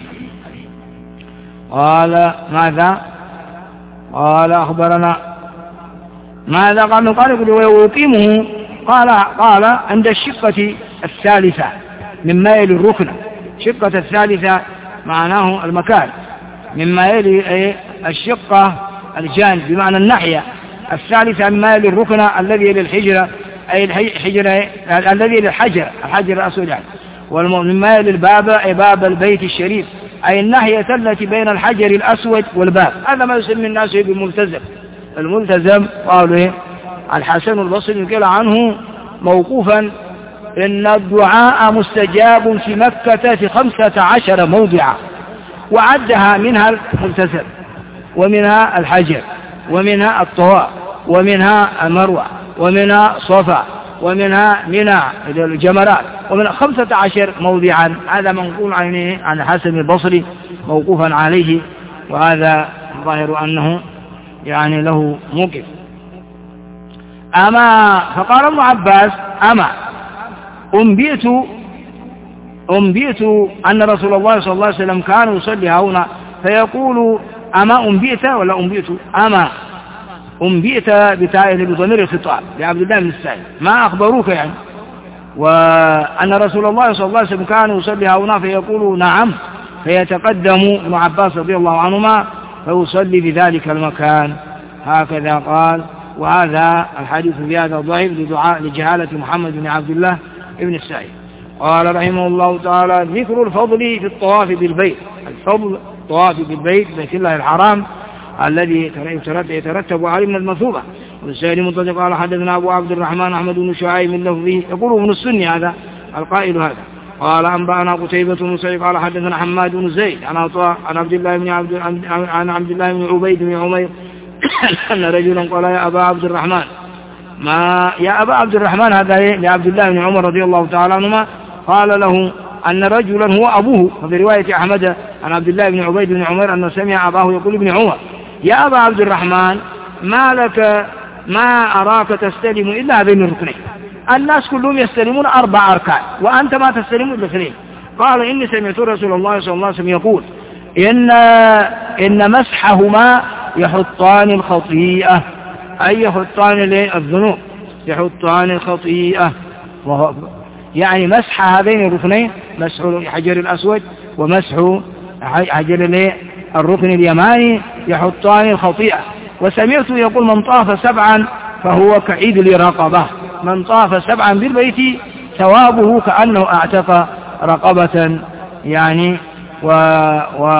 قال ماذا؟ قال أخبرنا ماذا؟ قال قال ويقيمه قال قال عند الشقة الثالثة مما يلي الركن. الشقة الثالثة معناه المكان، مما يلي الشقة الجانب بمعنى الناحية الثالثة مما يلي الركن الذي يلي الحجرة، أي الحجرة الذي يلي الحجر الحجر الأسود يعني. ومما يلي الباب أي باب البيت الشريف، أي الناحية التي بين الحجر الأسود والباب. هذا ما يسمى الناس بالملتزم. الملتزم قالوا الحسن البصري قال عنه موقوفا إن الدعاء مستجاب في مكة في خمسة عشر موضعا، وعدها منها الملتزم ومنها الحجر ومنها الطواف ومنها المروة ومنها صفا ومنها منى الجمرات، ومن خمسة عشر موضعا. هذا منقول عنه عن الحسن البصري موقوفا عليه، وهذا ظاهر أنه يعني له موقف. أما فقال ابن عباس أما أنبئت أنبئت أن رسول الله صلى الله عليه وسلم كان يصلي هنا فيقول أما أنبئت ولا أنبئت؟ أما أنبئت بتائه بضمير الخطاب لعبد الله بن السائب، ما أخبروك يعني. وأن رسول الله صلى الله عليه وسلم كان يصلي هنا فيقول نعم، فيتقدم ابن عباس رضي الله عنهما فيصلي بذلك المكان. هكذا قال. وهذا الحديث في هذا ضعيف لدعاء لجهالة محمد بن عبد الله بن السائب. قال رحمه الله تعالى ذكر الفضل في الطواف بالبيت. الفضل الطواف بالبيت بيت الله الحرام الذي يترتب عليه من المثوبة. والسائل منطلق قال حدثنا أبو عبد الرحمن أحمد بن شعيب من لفظه يقول ابن السني هذا القائل هذا. قال أنبأنا قتيبة بن سعيد قال حدثنا حماد بن زيد عن عطاء عن عبد الله بن عبد عن عبد الله بن عبيد بن عمير أن رجلا قال يا أبا عبد الرحمن ما يا أبا عبد الرحمن هذا لعبد الله بن عمر رضي الله تعالى عنهما. قال له أن رجلا هو أبوه، وفي رواية أحمد عن عبد الله بن عبيد بن عمر أنه سمع أباه يقول ابن عمر يا أبا عبد الرحمن ما لك ما أراك تستلم إلا بين الركنين، الناس كلهم يستلمون أربع أركان وأنت ما تستلم إلا اثنين. قال إني سمعت رسول الله صلى الله عليه وسلم يقول إن إن مسحهما يحطان الخطيئة، أي يحطان الذنوب يحطان الخطيئة، يعني مسح هذين الركنين مسح الحجر الأسود ومسح حجر الركن اليماني يحطان الخطيئة. وسمعت يقول من طاف سبعا فهو كعيد لرقبة، من طاف سبعا بالبيت ثوابه كأنه اعتق رقبة يعني.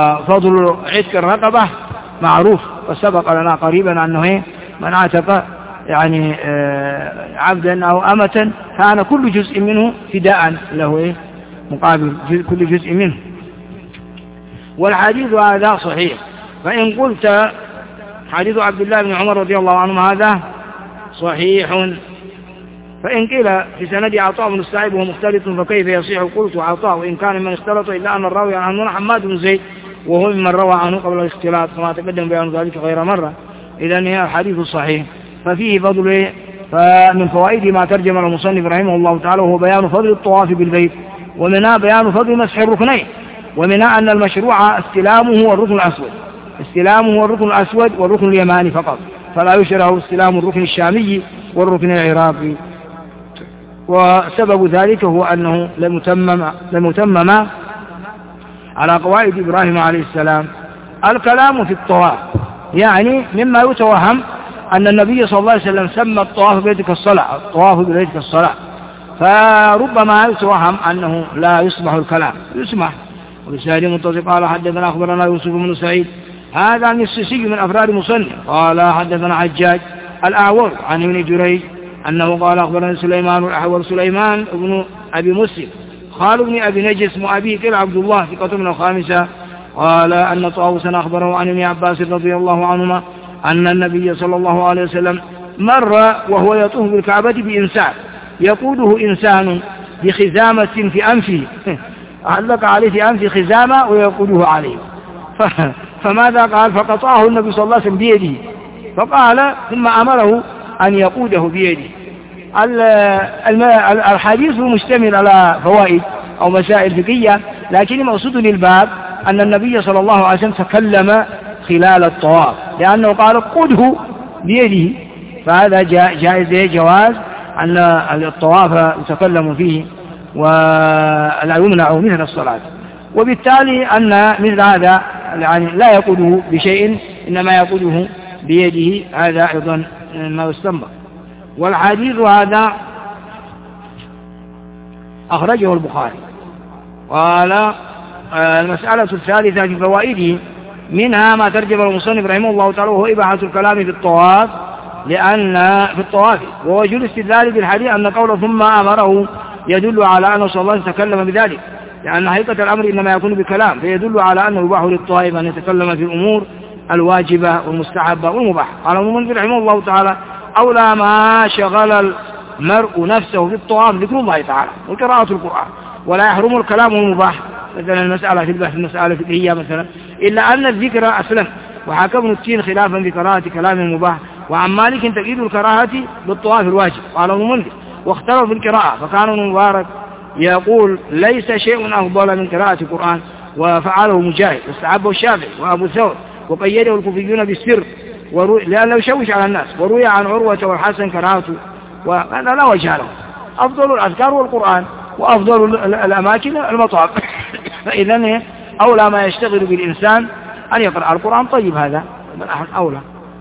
وفضل عتق الرقبة معروف، وسبق لنا قريبا أنه من اعتق يعني عبدا أو أمة كان كل جزء منه فداء له إيه مقابل كل جزء منه. والحديث هذا صحيح. فإن قلت حديث عبد الله بن عمر رضي الله عنه هذا صحيح، فإن قيل في سند عطاء بن السائب وهو مختلط فكيف يصيح؟ قلت عطاء وإن كان من اختلط إلا أن الراوي عنه حماد بن زيد وهو ممن روى عنه قبل الاختلاط كما تقدم بيان ذلك غير مرة. إذن هي الحديث الصحيح. ففيه فضل، فمن فوائد ما ترجم المصنف رحمه الله تعالى وهو بيان فضل الطواف بالبيت، ومنها بيان فضل مسح الركنين، ومنها أن المشروع استلامه والركن الأسود، استلامه والركن الأسود والركن اليماني فقط، فلا يشرع استلام الركن الشامي والركن العراقي. وسبب ذلك هو أنه لم يتمم لم يتمم على قواعد إبراهيم عليه السلام. الكلام في الطواف يعني مما يتوهم أن النبي صلى الله عليه وسلم سمى الطواف بيتك الصلاة، الطواف بيتك الصلاة، فربما يتوهم أنه لا يسمح الكلام، يسمح. وبسائر متصل قال حدثنا أخبرنا يوسف بن سعيد هذا المسيسي من أفراد مصنف قال حدثنا حجاج الأعور عن ابن جريج أنه قال أخبرنا سليمان الأحول سليمان ابن أبي مسلم خال ابن أبي نجس مؤبي كل عبد الله ثقة من الخامسة قال أن طاووسا أخبره عن ابن عباس رضي الله عنهما أن النبي صلى الله عليه وسلم مر وهو يطوف بالكعبة بإنسان يقوده إنسان بخزامة في أنفه، علق عليه في أنفه خزامة ويقوده عليه، فماذا قال؟ فقطعه النبي صلى الله عليه وسلم بيده، فقال ثم أمره أن يقوده بيده. الحديث مشتمل على فوائد أو مسائل فقهية، لكن المقصود للباب أن النبي صلى الله عليه وسلم تكلم خلال الطواف لأنه قال قده بيده، فهذا جائز جواز أن الطواف يتكلم فيه ولا يمنع من الصلاة، وبالتالي أن مثل هذا يعني لا يقوده بشيء إنما يقوده بيده، هذا أيضا ما يستنبط. والحديث هذا أخرجه البخاري. قال المسألة الثالثة في فوائده منها ما ترجم المصنف رحمه الله تعالى وهو إباحة الكلام في الطواف، لأن في الطواف ووجه الاستدلال بالحديث أن قوله ثم أمره يدل على أنه صلى الله عليه وسلم تكلم بذلك، لأن حقيقة الأمر إنما يكون بكلام، فيدل على أنه يباح للطائف أن يتكلم في الأمور الواجبة والمستحبة والمباح. قال المنذر رحمه الله تعالى أولى ما شغل المرء نفسه في الطواف ذكر الله تعالى وقراءة القرآن، ولا يحرم الكلام المباح مثلا المسألة في البحث المسألة فقهية مثلا، إلا أن الذكر أسلم. وحكى ابن التين خلافا في قراءة كلام المباح، وعن مالك تقييد الكراهة بالطواف الواجب. قال ابن المنذر واختلوا في القراءة، فكان ابن مبارك يقول ليس شيء أفضل من قراءة القرآن، وفعله مجاهد واستحبه الشافعي وأبو ثور، وقيده الكوفيون بالسر لأنه يشوش على الناس، وروي عن عروة والحسن كراهته، وهذا لا وجه له. أفضل الأذكار والقرآن، وأفضل الأماكن المطاف. فإذن أولى ما يشتغل بالإنسان أن يقرأ القرآن. طيب هذا من أحد أولى.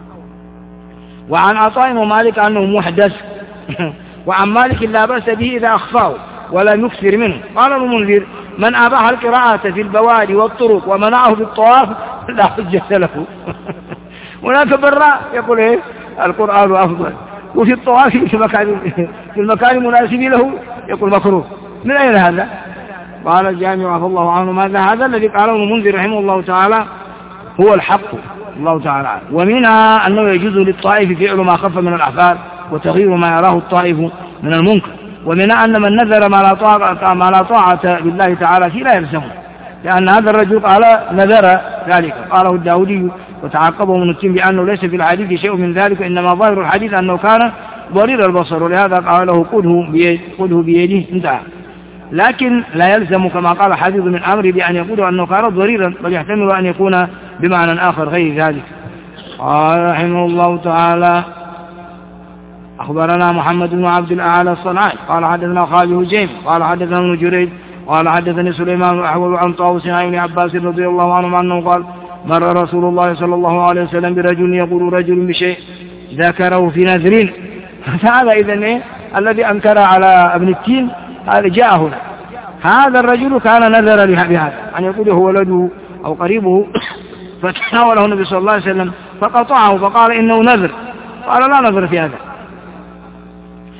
وعن عطاء ومالك أنه محدث وعن مالك لا بأس به إذا أخفاه ولم يكثر منه. قال المنذر من أباح القراءة في البوادي والطرق ومنعه في الطواف لا حجة له. هناك براء يقول إيه القرآن أفضل، وفي الطواف في المكان في المكان المناسب له يقول مكروه. من أين هذا؟ قال الجامع عفى الله عنه ماذا هذا الذي قاله المنذر رحمه الله تعالى هو الحق الله تعالى. ومنها أنه يجوز للطائف فعل ما خف من الأعفال وتغيير ما يراه الطائف من المنكر. ومنها أن من نذر ما لا طاعة ما لا طاعة بالله تعالى فيه لا يلزمه، لأن هذا الرجل قال نذر ذلك. قاله الداودي وتعقبه من التين بأنه ليس في الحديث شيء من ذلك، إنما ظاهر الحديث أنه كان ضرير البصر، ولهذا قال له قده بيده انتهى. لكن لا يلزم كما قال حديث من أمره بأن يقول أنه كان ضريرا، بل يحتمل أن يكون بمعنى آخر غير ذلك. قال رحمه الله تعالى أخبرنا محمد بن عبد الأعلى الصنعاني قال حدثنا خالد هجيم قال حدثنا ابن جريج قال حدثني سليمان الأحول عن طاووس عن ابن عباس رضي الله عنه أنه قال مر رسول الله صلى الله عليه وسلم برجل يقول رجل بشيء ذكره في نذر. فهذا إذن إيه الذي أنكر على ابن التين هذا جاء هنا. هذا الرجل كان نذر بهذا أن يقوله ولده أو قريبه، فتناوله النبي صلى الله عليه وسلم فقطعه فقال إنه نذر. قال لا نذر في هذا،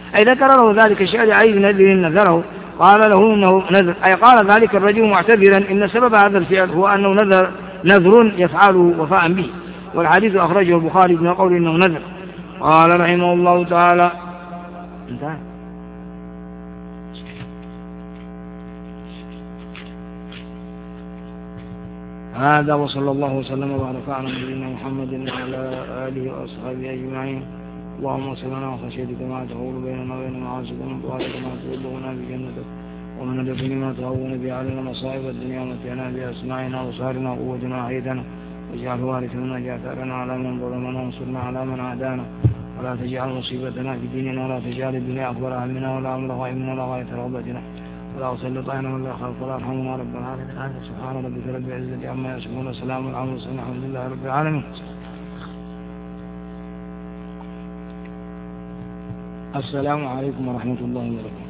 أي ذكر له ذلك الشيء أي نذر نذره قال له إنه نذر، أي قال ذلك الرجل معتذرا إن سبب هذا الفعل هو أنه نذر نذر يفعله وفاء به. والحديث أخرجه البخاري من قول إنه نذر. قال رحمه الله تعالى انتهى. هذا وصلى الله وسلم وبارك على نبينا محمد وعلى آله وأصحابه أجمعين. اللهم صل لنا وخشيتك ما تحول بيننا وبين معاصيك ومن طاعتك ما تبلغنا بجنتك ومن اليقين ما تهون به علينا مصائب الدنيا ومتعنا بأسماعنا وصارنا وقوتنا وحيدنا واجعل وارثا منا جاثرنا على من ظلمنا وانصرنا على من عادانا ولا تجعل مصيبتنا في ديننا ولا تجعل الدنيا أكبر همنا ولا مبلغ علمنا ولا غاية رغبتنا ولا أسلط علينا من لا خلق ولا يرحمنا رب العالمين. سبحان ربك رب العزة عما يصفون وسلام على المرسلين الحمد لله رب العالمين. السلام عليكم ورحمة الله وبركاته.